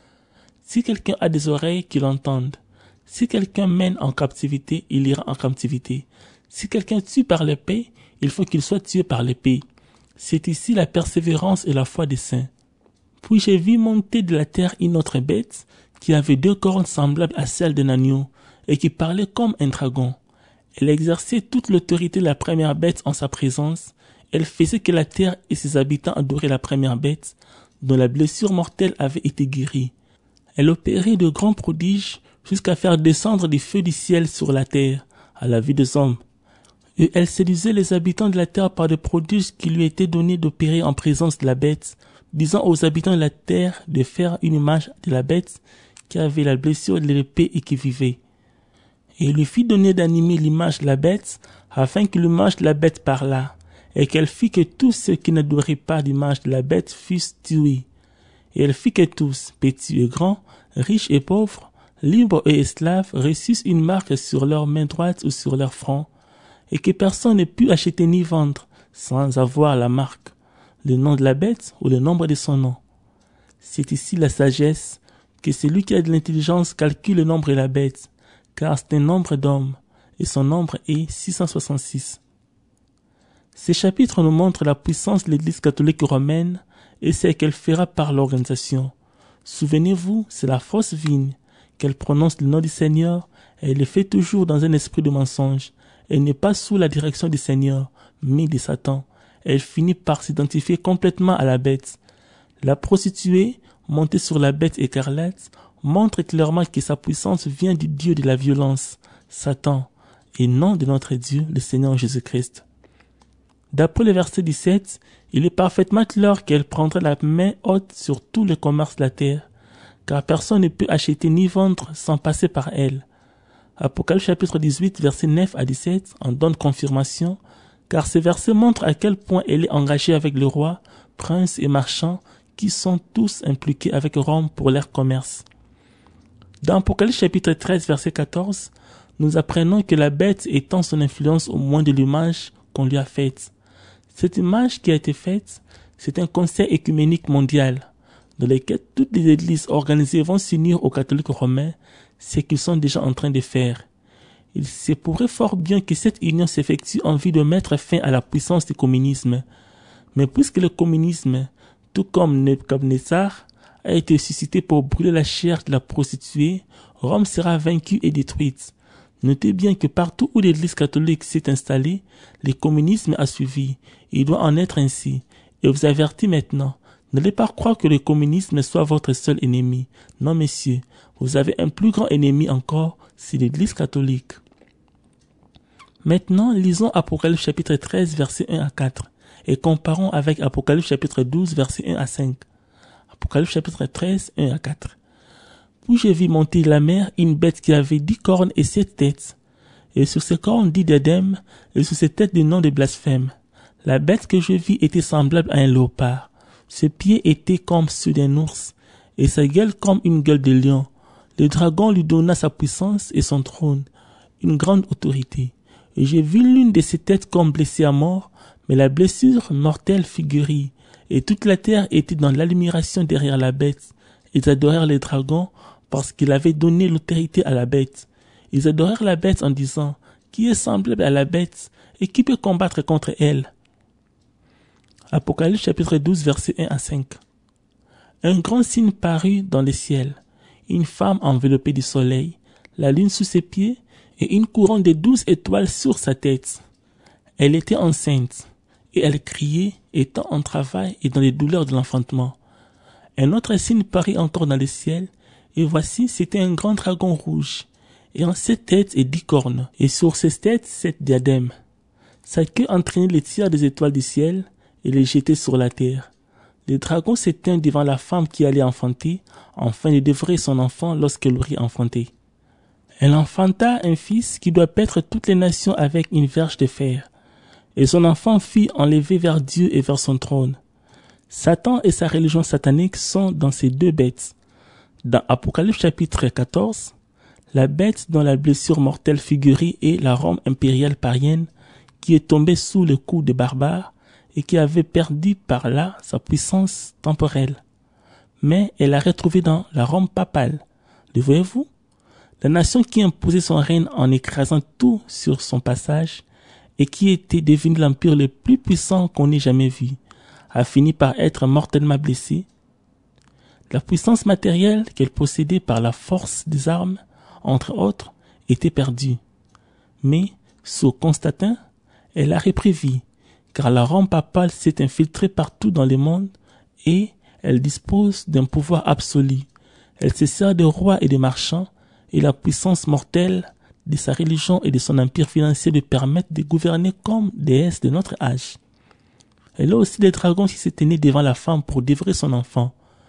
Si quelqu'un a des oreilles, qu'il entende. Si quelqu'un mène en captivité, il ira en captivité. Si quelqu'un tue par l'épée, il faut qu'il soit tué par l'épée. C'est ici la persévérance et la foi des saints. Puis j'ai vu monter de la terre une autre bête, qui avait deux cornes semblables à celles d'un agneau, et qui parlait comme un dragon. Elle exerçait toute l'autorité de la première bête en sa présence. Elle faisait que la terre et ses habitants adoraient la première bête, dont la blessure mortelle avait été guérie. Elle opérait de grands prodiges jusqu'à faire descendre des feux du ciel sur la terre, à la vue des hommes. Et elle séduisait les habitants de la terre par des prodiges qui lui étaient donnés d'opérer en présence de la bête, disant aux habitants de la terre de faire une image de la bête qui avait la blessure de l'épée et qui vivait. Et il lui fit donner d'animer l'image de la bête, afin que l'image de la bête parlât, et qu'elle fit que tous ceux qui n'adoraient pas l'image de la bête fussent tués. Et elle fit que tous, petits et grands, riches et pauvres, libres et esclaves, reçussent une marque sur leur main droite ou sur leur front, et que personne ne put acheter ni vendre sans avoir la marque, le nom de la bête ou le nombre de son nom. C'est ici la sagesse, que celui qui a de l'intelligence calcule le nombre de la bête, car c'est un nombre d'hommes, et son nombre est six cent soixante-six. Ces chapitres nous montrent la puissance de l'Église catholique romaine et ce qu'elle fera par l'organisation. Souvenez-vous, c'est la fausse vigne, qu'elle prononce le nom du Seigneur, et elle le fait toujours dans un esprit de mensonge. Elle n'est pas sous la direction du Seigneur, mais de Satan. Elle finit par s'identifier complètement à la bête. La prostituée, montée sur la bête écarlate, montre clairement que sa puissance vient du Dieu de la violence, Satan, et non de notre Dieu, le Seigneur Jésus-Christ. D'après le verset dix-sept, il est parfaitement clair qu'elle prendra la main haute sur tout le commerce de la terre, car personne ne peut acheter ni vendre sans passer par elle. Apocalypse chapitre dix-huit, versets neuf à dix-sept en donne confirmation, car ce verset montre à quel point elle est engagée avec le roi, princes et marchands qui sont tous impliqués avec Rome pour leur commerce. Dans Apocalypse chapitre treize, verset quatorze, nous apprenons que la bête étend son influence au moins de l'image qu'on lui a faite. Cette image qui a été faite, c'est un conseil écuménique mondial, dans lequel toutes les églises organisées vont s'unir aux catholiques romains, ce qu'ils sont déjà en train de faire. Il se pourrait fort bien que cette union s'effectue en vue de mettre fin à la puissance du communisme. Mais puisque le communisme, tout comme Nebuchadnezzar, a été suscité pour brûler la chair de la prostituée, Rome sera vaincue et détruite. Notez bien que partout où l'église catholique s'est installée, le communisme a suivi. Il doit en être ainsi. Et vous avertis maintenant, n'allez pas croire que le communisme soit votre seul ennemi. Non, messieurs, vous avez un plus grand ennemi encore, c'est l'église catholique. Maintenant, lisons Apocalypse chapitre treize, versets un à quatre, et comparons avec Apocalypse chapitre douze, versets un à cinq. Apocalypse chapitre treize, un à quatre. Puis je vis monter de la mer une bête qui avait dix cornes et sept têtes, et sur ses cornes dix diadèmes, et sur ses têtes des noms de blasphème. La bête que je vis était semblable à un léopard. Ses pieds étaient comme ceux d'un ours, et sa gueule comme une gueule de lion. Le dragon lui donna sa puissance et son trône, une grande autorité. Et j'ai vu l'une de ses têtes comme blessée à mort, mais la blessure mortelle fut guérie, et toute la terre était dans l'admiration derrière la bête. Ils adorèrent le dragon parce qu'il avait donné l'autorité à la bête. Ils adorèrent la bête en disant, qui est semblable à la bête et qui peut combattre contre elle? Apocalypse chapitre douze, versets un à cinq. Un grand signe parut dans le ciel, une femme enveloppée du soleil, la lune sous ses pieds et une couronne de douze étoiles sur sa tête. Elle était enceinte et elle criait, étant en travail et dans les douleurs de l'enfantement. Un autre signe parut encore dans le ciel, et voici, c'était un grand dragon rouge, ayant sept têtes et dix cornes, et sur ses têtes sept diadèmes. Sa queue entraînait les tiers des étoiles du ciel, et les jetait sur la terre. Le dragon s'éteint devant la femme qui allait enfanter, afin de dévorer son enfant lorsqu'elle aurait enfanté. Elle enfanta un fils qui doit paître toutes les nations avec une verge de fer, et son enfant fut enlevé vers Dieu et vers son trône. Satan et sa religion satanique sont dans ces deux bêtes. Dans Apocalypse chapitre quatorze, la bête dont la blessure mortelle figurée est la Rome impériale païenne qui est tombée sous le coup des barbares et qui avait perdu par là sa puissance temporelle. Mais elle a retrouvé dans la Rome papale. Le voyez-vous? La nation qui imposait son règne en écrasant tout sur son passage et qui était devenue l'empire le plus puissant qu'on ait jamais vu, a fini par être mortellement blessée. La puissance matérielle qu'elle possédait par la force des armes, entre autres, était perdue. Mais, sous Constantin, elle a repris vie, car la Rome papale s'est infiltrée partout dans le monde et elle dispose d'un pouvoir absolu. Elle se sert de rois et de marchands et la puissance mortelle de sa religion et de son empire financier lui permettent de gouverner comme déesse de notre âge. Elle a aussi des dragons qui se tenaient devant la femme pour dévorer son enfant.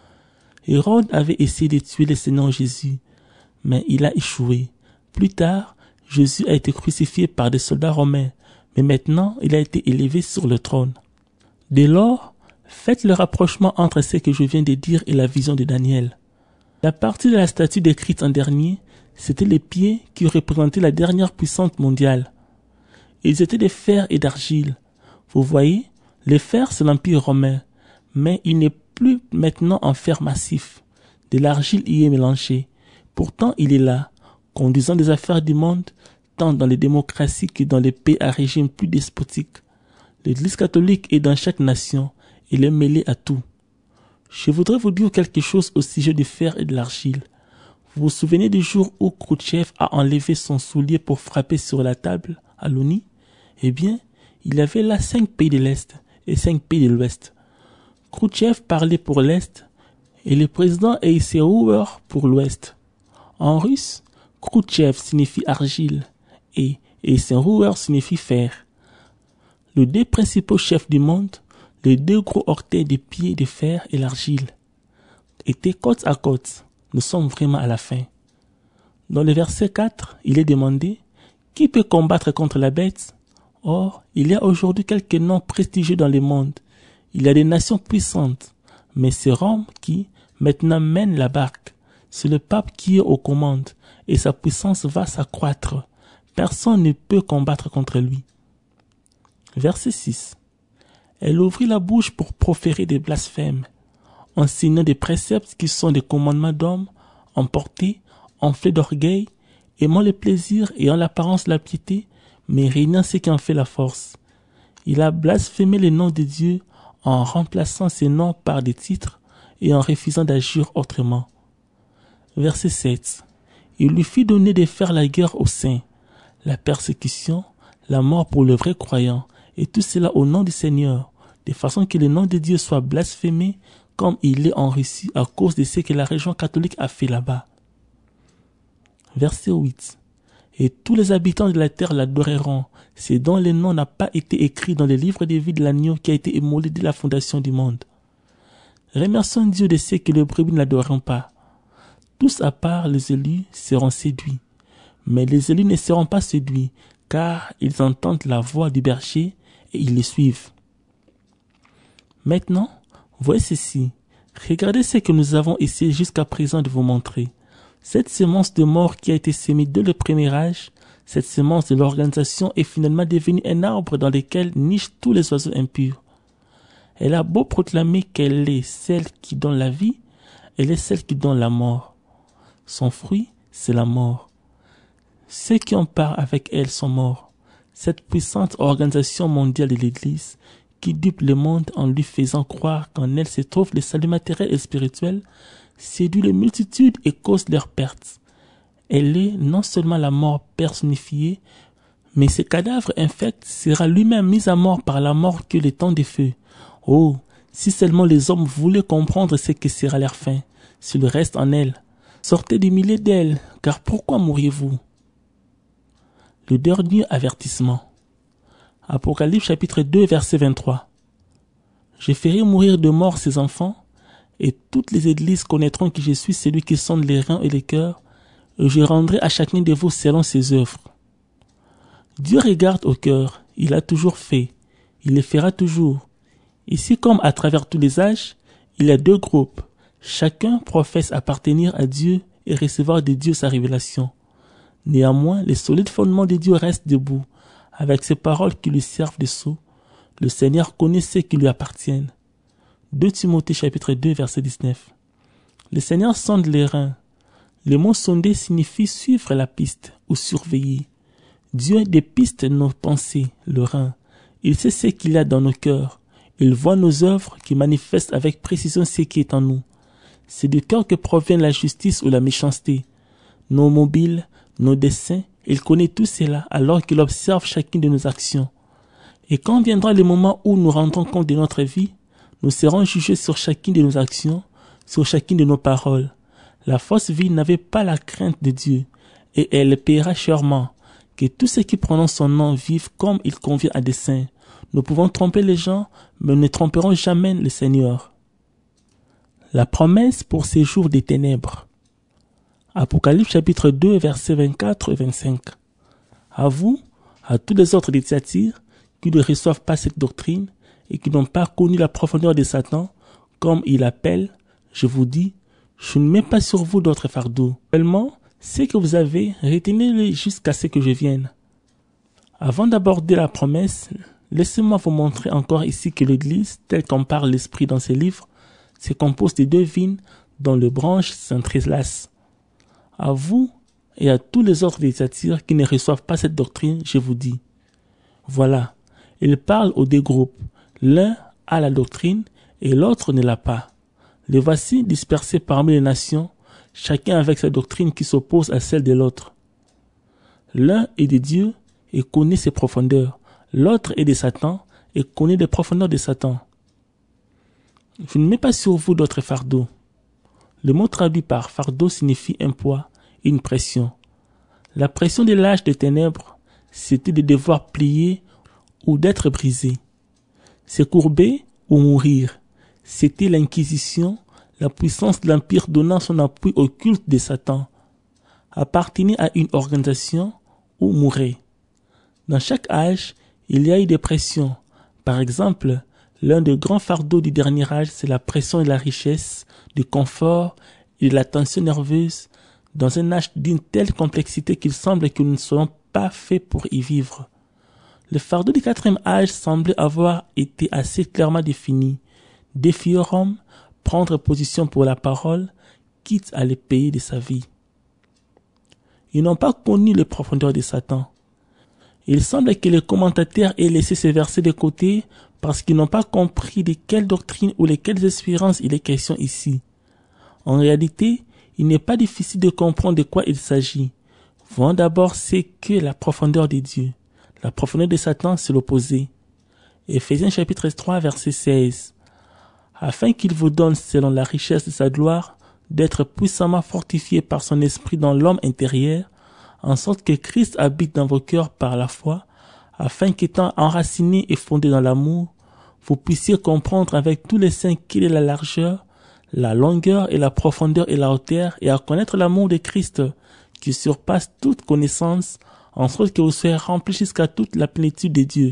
Hérode avait essayé de tuer le Seigneur Jésus, mais il a échoué. Plus tard, Jésus a été crucifié par des soldats romains, mais maintenant il a été élevé sur le trône. Dès lors, faites le rapprochement entre ce que je viens de dire et la vision de Daniel. La partie de la statue décrite en dernier, c'était les pieds qui représentaient la dernière puissance mondiale. Ils étaient de fer et d'argile. Vous voyez, le fer c'est l'empire romain, mais il n'est plus maintenant en fer massif. De l'argile y est mélangée. Pourtant il est là, conduisant des affaires du monde, tant dans les démocraties que dans les pays à régime plus despotique. L'Église catholique est dans chaque nation, et est mêlée à tout. Je voudrais vous dire quelque chose au sujet du fer et de l'argile. Vous vous souvenez du jour où Khrouchtchev a enlevé son soulier pour frapper sur la table à l'ONU, eh bien, il y avait là cinq pays de l'Est et cinq pays de l'Ouest. Khrouchtchev parlait pour l'Est et le président Eisenhower pour l'Ouest. En russe, Khrouchtchev signifie argile et Eisenhower signifie fer. Les deux principaux chefs du monde, les deux gros orteils des pieds de fer et l'argile, étaient côte à côte. Nous sommes vraiment à la fin. Dans le verset quatre, il est demandé « Qui peut combattre contre la bête ?» Or, il y a aujourd'hui quelques noms prestigieux dans le monde. Il y a des nations puissantes, mais c'est Rome qui, maintenant, mène la barque. C'est le pape qui est aux commandes, et sa puissance va s'accroître. Personne ne peut combattre contre lui. Verset six. Elle ouvrit la bouche pour proférer des blasphèmes, enseignant des préceptes qui sont des commandements d'hommes, emportés, enflés d'orgueil, aimant le plaisir et en l'apparence la piété, mais régnant ce qui en fait la force. Il a blasphémé le nom de Dieu en remplaçant ses noms par des titres et en refusant d'agir autrement. Verset sept. Il lui fit donner de faire la guerre aux saints, la persécution, la mort pour le vrai croyant, et tout cela au nom du Seigneur, de façon que le nom de Dieu soit blasphémé comme il est en Russie à cause de ce que la région catholique a fait là-bas. Verset huit. Et tous les habitants de la terre l'adoreront, c'est dont le nom n'a pas été écrit dans le livre de vie de l'agneau qui a été immolé dès la fondation du monde. Remercions Dieu de ceux que les brebis ne l'adoreront pas. Tous à part les élus seront séduits. Mais les élus ne seront pas séduits, car ils entendent la voix du berger et ils le suivent. Maintenant, voyez ceci. Regardez ce que nous avons essayé jusqu'à présent de vous montrer. Cette semence de mort qui a été sémée dès le premier âge, cette semence de l'organisation est finalement devenue un arbre dans lequel nichent tous les oiseaux impurs. Elle a beau proclamer qu'elle est celle qui donne la vie, elle est celle qui donne la mort. Son fruit, c'est la mort. Ceux qui en parlent avec elle sont morts. Cette puissante organisation mondiale de l'Église, qui dupe le monde en lui faisant croire qu'en elle se trouve le salut matériel et spirituel, séduit les multitudes et cause leur perte. Elle est non seulement la mort personnifiée, mais ce cadavre infect sera lui-même mis à mort par la mort que le temps des feux. Oh, si seulement les hommes voulaient comprendre ce que sera leur fin, s'il reste en elle. Sortez du milieu d'elle, car pourquoi mourriez-vous? Le dernier avertissement. Apocalypse chapitre deux, verset vingt-trois. Je ferai mourir de mort ces enfants, et toutes les églises connaîtront que je suis celui qui sonde les reins et les cœurs, et je rendrai à chacun de vous selon ses œuvres. Dieu regarde au cœur, il a toujours fait, il le fera toujours. Ici comme à travers tous les âges, il y a deux groupes. Chacun professe appartenir à Dieu et recevoir de Dieu sa révélation. Néanmoins, le solide fondement de Dieu reste debout, avec ses paroles qui lui servent de sceau. Le Seigneur connaît ceux qui lui appartiennent. deux Timothée chapitre deux verset dix-neuf. Le Seigneur sonde les reins. Le mot sonder signifie suivre la piste ou surveiller. Dieu dépiste nos pensées, le rein. Il sait ce qu'il y a dans nos cœurs. Il voit nos œuvres qui manifestent avec précision ce qui est en nous. C'est du cœur que provient la justice ou la méchanceté. Nos mobiles, nos desseins, il connaît tout cela alors qu'il observe chacune de nos actions. Et quand viendra le moment où nous rendrons compte de notre vie, nous serons jugés sur chacune de nos actions, sur chacune de nos paroles. La fausse vie n'avait pas la crainte de Dieu, et elle paiera chèrement. Que tous ceux qui prononcent son nom vivent comme il convient à des saints. Nous pouvons tromper les gens, mais nous ne tromperons jamais le Seigneur. La promesse pour ces jours des ténèbres. Apocalypse chapitre deux, versets vingt-quatre et vingt-cinq. À vous, à tous les autres des Thyatire, qui ne reçoivent pas cette doctrine et qui n'ont pas connu la profondeur de Satan, comme il appelle, je vous dis, je ne mets pas sur vous d'autres fardeaux. Seulement, ce que vous avez, retenez-le jusqu'à ce que je vienne. Avant d'aborder la promesse, laissez-moi vous montrer encore ici que l'Église, telle qu'en parle l'Esprit dans ses livres, se compose de deux vignes dont les branches s'entrelacent. À vous et à tous les autres des Thyatire qui ne reçoivent pas cette doctrine, je vous dis. Voilà, il parle aux deux groupes. L'un a la doctrine et l'autre ne l'a pas. Les voici dispersés parmi les nations, chacun avec sa doctrine qui s'oppose à celle de l'autre. L'un est de Dieu et connaît ses profondeurs. L'autre est de Satan et connaît les profondeurs de Satan. Je ne mets pas sur vous d'autres fardeaux. Le mot traduit par fardeau signifie un poids et une pression. La pression de l'âge des ténèbres, c'était de devoir plier ou d'être brisé. Se courber ou mourir, c'était l'inquisition, la puissance de l'empire donnant son appui au culte de Satan. Appartenir à une organisation ou mourir. Dans chaque âge, il y a eu des pressions. Par exemple, l'un des grands fardeaux du dernier âge, c'est la pression de la richesse, du confort et de la tension nerveuse dans un âge d'une telle complexité qu'il semble que nous ne soyons pas faits pour y vivre. Le fardeau du quatrième âge semblait avoir été assez clairement défini. Défier Rome, prendre position pour la parole, quitte à les payer de sa vie. Ils n'ont pas connu les profondeurs de Satan. Il semble que les commentateurs aient laissé ces versets de côté parce qu'ils n'ont pas compris de quelle doctrine ou de quelles espérances il est question ici. En réalité, il n'est pas difficile de comprendre de quoi il s'agit. Voyons d'abord ce qu'est la profondeur de Dieu. La profondeur de Satan, c'est l'opposé. Éphésiens chapitre trois, verset seize. Afin qu'il vous donne, selon la richesse de sa gloire, d'être puissamment fortifié par son esprit dans l'homme intérieur, en sorte que Christ habite dans vos cœurs par la foi, afin qu'étant enracinés et fondés dans l'amour, vous puissiez comprendre avec tous les saints quelle est la largeur, la longueur et la profondeur et la hauteur, et à connaître l'amour de Christ, qui surpasse toute connaissance, en sorte que vous soyez remplis jusqu'à toute la plénitude de Dieu.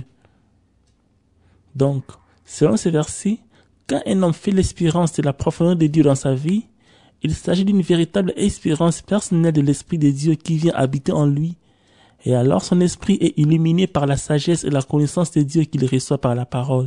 Donc, selon ces versets, quand un homme fait l'expérience de la profondeur de Dieu dans sa vie, il s'agit d'une véritable expérience personnelle de l'Esprit de Dieu qui vient habiter en lui, et alors son esprit est illuminé par la sagesse et la connaissance de Dieu qu'il reçoit par la parole.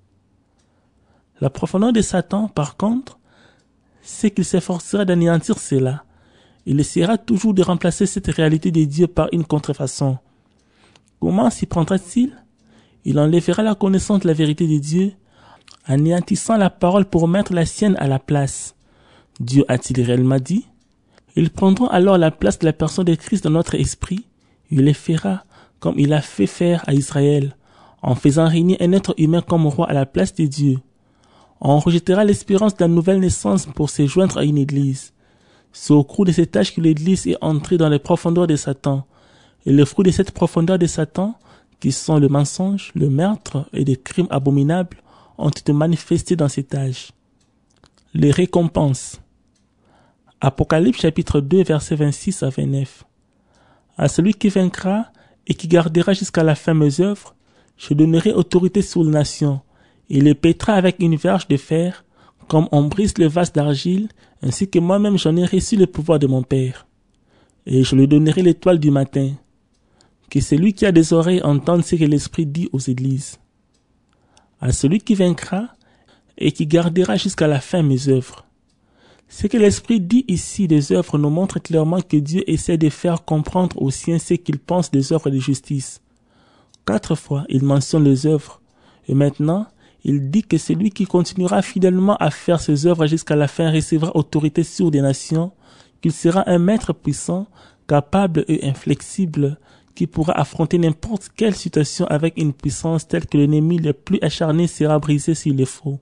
La profondeur de Satan, par contre, c'est qu'il s'efforcera d'anéantir cela. Il essaiera toujours de remplacer cette réalité de Dieu par une contrefaçon. Comment s'y prendra-t-il? Il enlèvera la connaissance de la vérité de Dieu, anéantissant la parole pour mettre la sienne à la place. Dieu a-t-il réellement dit? Ils prendront alors la place de la personne de Christ dans notre esprit. Il les fera comme il a fait faire à Israël, en faisant régner un être humain comme roi à la place de Dieu. On rejettera l'espérance de la nouvelle naissance pour se joindre à une église. C'est au cours de cet âge que l'église est entrée dans les profondeurs de Satan. Et le fruit de cette profondeur de Satan, qui sont le mensonge, le meurtre et des crimes abominables, ont été manifestés dans cet âge. Les récompenses. Apocalypse chapitre deux, versets vingt-six à vingt-neuf. À celui qui vaincra et qui gardera jusqu'à la fin mes œuvres, je donnerai autorité sur les nations. Il les pètera avec une verge de fer, comme on brise le vase d'argile, ainsi que moi-même j'en ai reçu le pouvoir de mon Père. Et je lui donnerai l'étoile du matin. Que celui qui a des oreilles entende ce que l'Esprit dit aux églises. À celui qui vaincra et qui gardera jusqu'à la fin mes œuvres. Ce que l'Esprit dit ici des œuvres nous montre clairement que Dieu essaie de faire comprendre aux siens ce qu'il pense des œuvres de justice. Quatre fois, il mentionne les œuvres. Et maintenant, il dit que celui qui continuera fidèlement à faire ses œuvres jusqu'à la fin recevra autorité sur des nations, qu'il sera un maître puissant, capable et inflexible, qui pourra affronter n'importe quelle situation avec une puissance telle que l'ennemi le plus acharné sera brisé s'il le faut.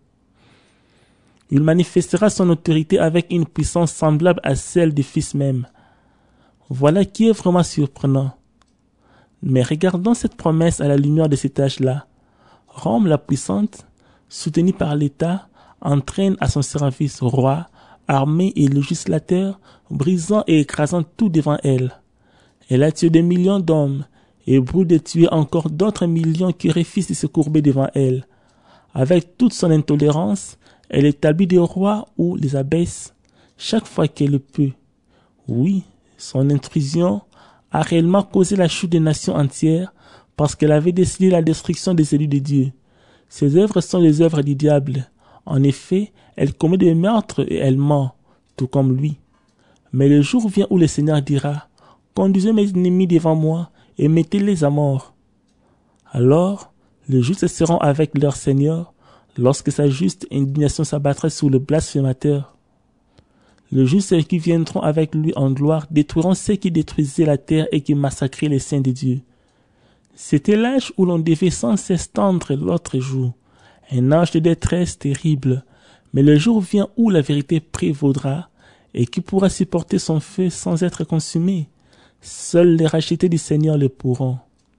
Il manifestera son autorité avec une puissance semblable à celle du Fils même. Voilà qui est vraiment surprenant. Mais regardons cette promesse à la lumière de cet âge-là. Rome la puissante, soutenue par l'État, entraîne à son service roi, armée et législateur, brisant et écrasant tout devant elle. Elle a tué des millions d'hommes et brûle de tuer encore d'autres millions qui refusent de se courber devant elle. Avec toute son intolérance, elle établit des rois ou les abaisse chaque fois qu'elle le peut. Oui, son intrusion a réellement causé la chute des nations entières parce qu'elle avait décidé la destruction des élus de Dieu. Ses œuvres sont les œuvres du diable. En effet, elle commet des meurtres et elle ment, tout comme lui. Mais le jour vient où le Seigneur dira, « Conduisez mes ennemis devant moi et mettez-les à mort. » Alors, les justes seront avec leur Seigneur lorsque sa juste indignation s'abattra sur le blasphémateur. Les justes qui viendront avec lui en gloire détruiront ceux qui détruisaient la terre et qui massacraient les saints de Dieu. C'était l'âge où l'on devait sans cesse tendre l'autre joue, un âge de détresse terrible, mais le jour vient où la vérité prévaudra, et qui pourra supporter son feu sans être consumé. Seuls les rachetés du Seigneur le pourront.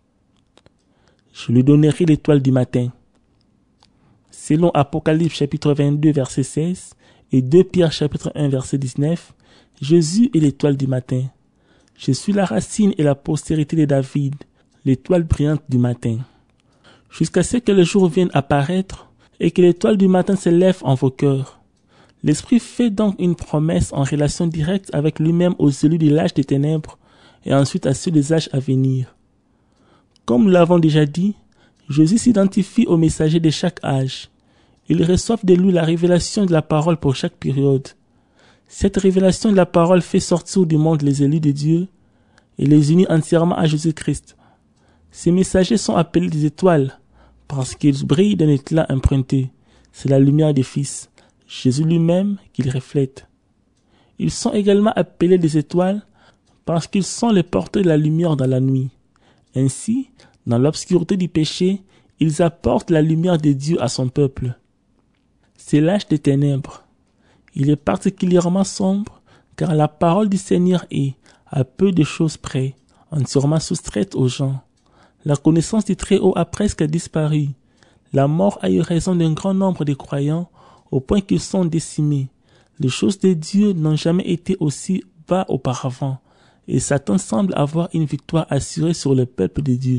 Je lui donnerai l'étoile du matin. Selon Apocalypse chapitre vingt-deux verset seize et deux Pierre chapitre un verset dix-neuf, Jésus est l'étoile du matin. Je suis la racine et la postérité de David, l'étoile brillante du matin. Jusqu'à ce que le jour vienne apparaître et que l'étoile du matin se lève en vos cœurs. L'Esprit fait donc une promesse en relation directe avec lui-même aux élus de l'âge des ténèbres et ensuite à ceux des âges à venir. Comme nous l'avons déjà dit, Jésus s'identifie aux messagers de chaque âge. Ils reçoivent de lui la révélation de la parole pour chaque période. Cette révélation de la parole fait sortir du monde les élus de Dieu et les unit entièrement à Jésus-Christ. Ces messagers sont appelés des étoiles parce qu'ils brillent d'un éclat emprunté. C'est la lumière des Fils, Jésus lui-même, qu'ils reflètent. Ils sont également appelés des étoiles parce qu'ils sont les porteurs de la lumière dans la nuit. Ainsi, dans l'obscurité du péché, ils apportent la lumière de Dieu à son peuple. C'est l'âge des ténèbres. Il est particulièrement sombre car la parole du Seigneur est, à peu de choses près, entièrement soustraite aux gens. La connaissance du Très-Haut a presque disparu. La mort a eu raison d'un grand nombre de croyants au point qu'ils sont décimés. Les choses de Dieu n'ont jamais été aussi bas auparavant et Satan semble avoir une victoire assurée sur le peuple de Dieu.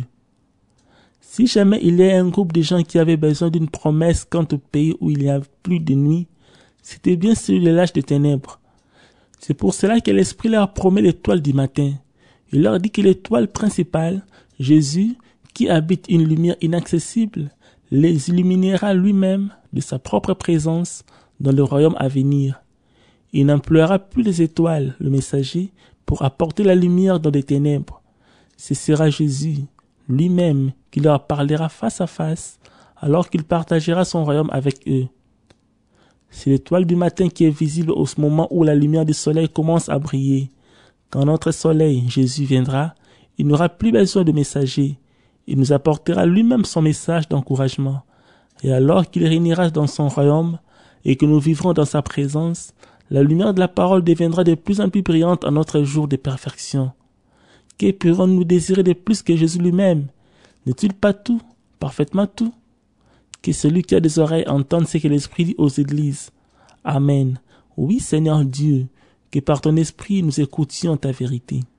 Si jamais il y a un groupe de gens qui avaient besoin d'une promesse quant au pays où il n'y a plus de nuit, c'était bien celui de l'âge des ténèbres. C'est pour cela que l'Esprit leur promet l'étoile du matin. Il leur dit que l'étoile principale, Jésus, qui habite une lumière inaccessible, les illuminera lui-même de sa propre présence dans le royaume à venir. Il n'emploiera plus les étoiles, le messager, pour apporter la lumière dans les ténèbres. Ce sera Jésus, lui-même, qui leur parlera face à face, alors qu'il partagera son royaume avec eux. C'est l'étoile du matin qui est visible au moment où la lumière du soleil commence à briller. Quand notre soleil, Jésus, viendra, il n'aura plus besoin de messager. Il nous apportera lui-même son message d'encouragement. Et alors qu'il régnera dans son royaume et que nous vivrons dans sa présence, la lumière de la parole deviendra de plus en plus brillante en notre jour de perfection. Que pourrons-nous désirer de plus que Jésus lui-même? N'est-il pas tout, parfaitement tout? Que celui qui a des oreilles entende ce que l'Esprit dit aux églises. Amen. Oui, Seigneur Dieu, que par ton Esprit nous écoutions ta vérité.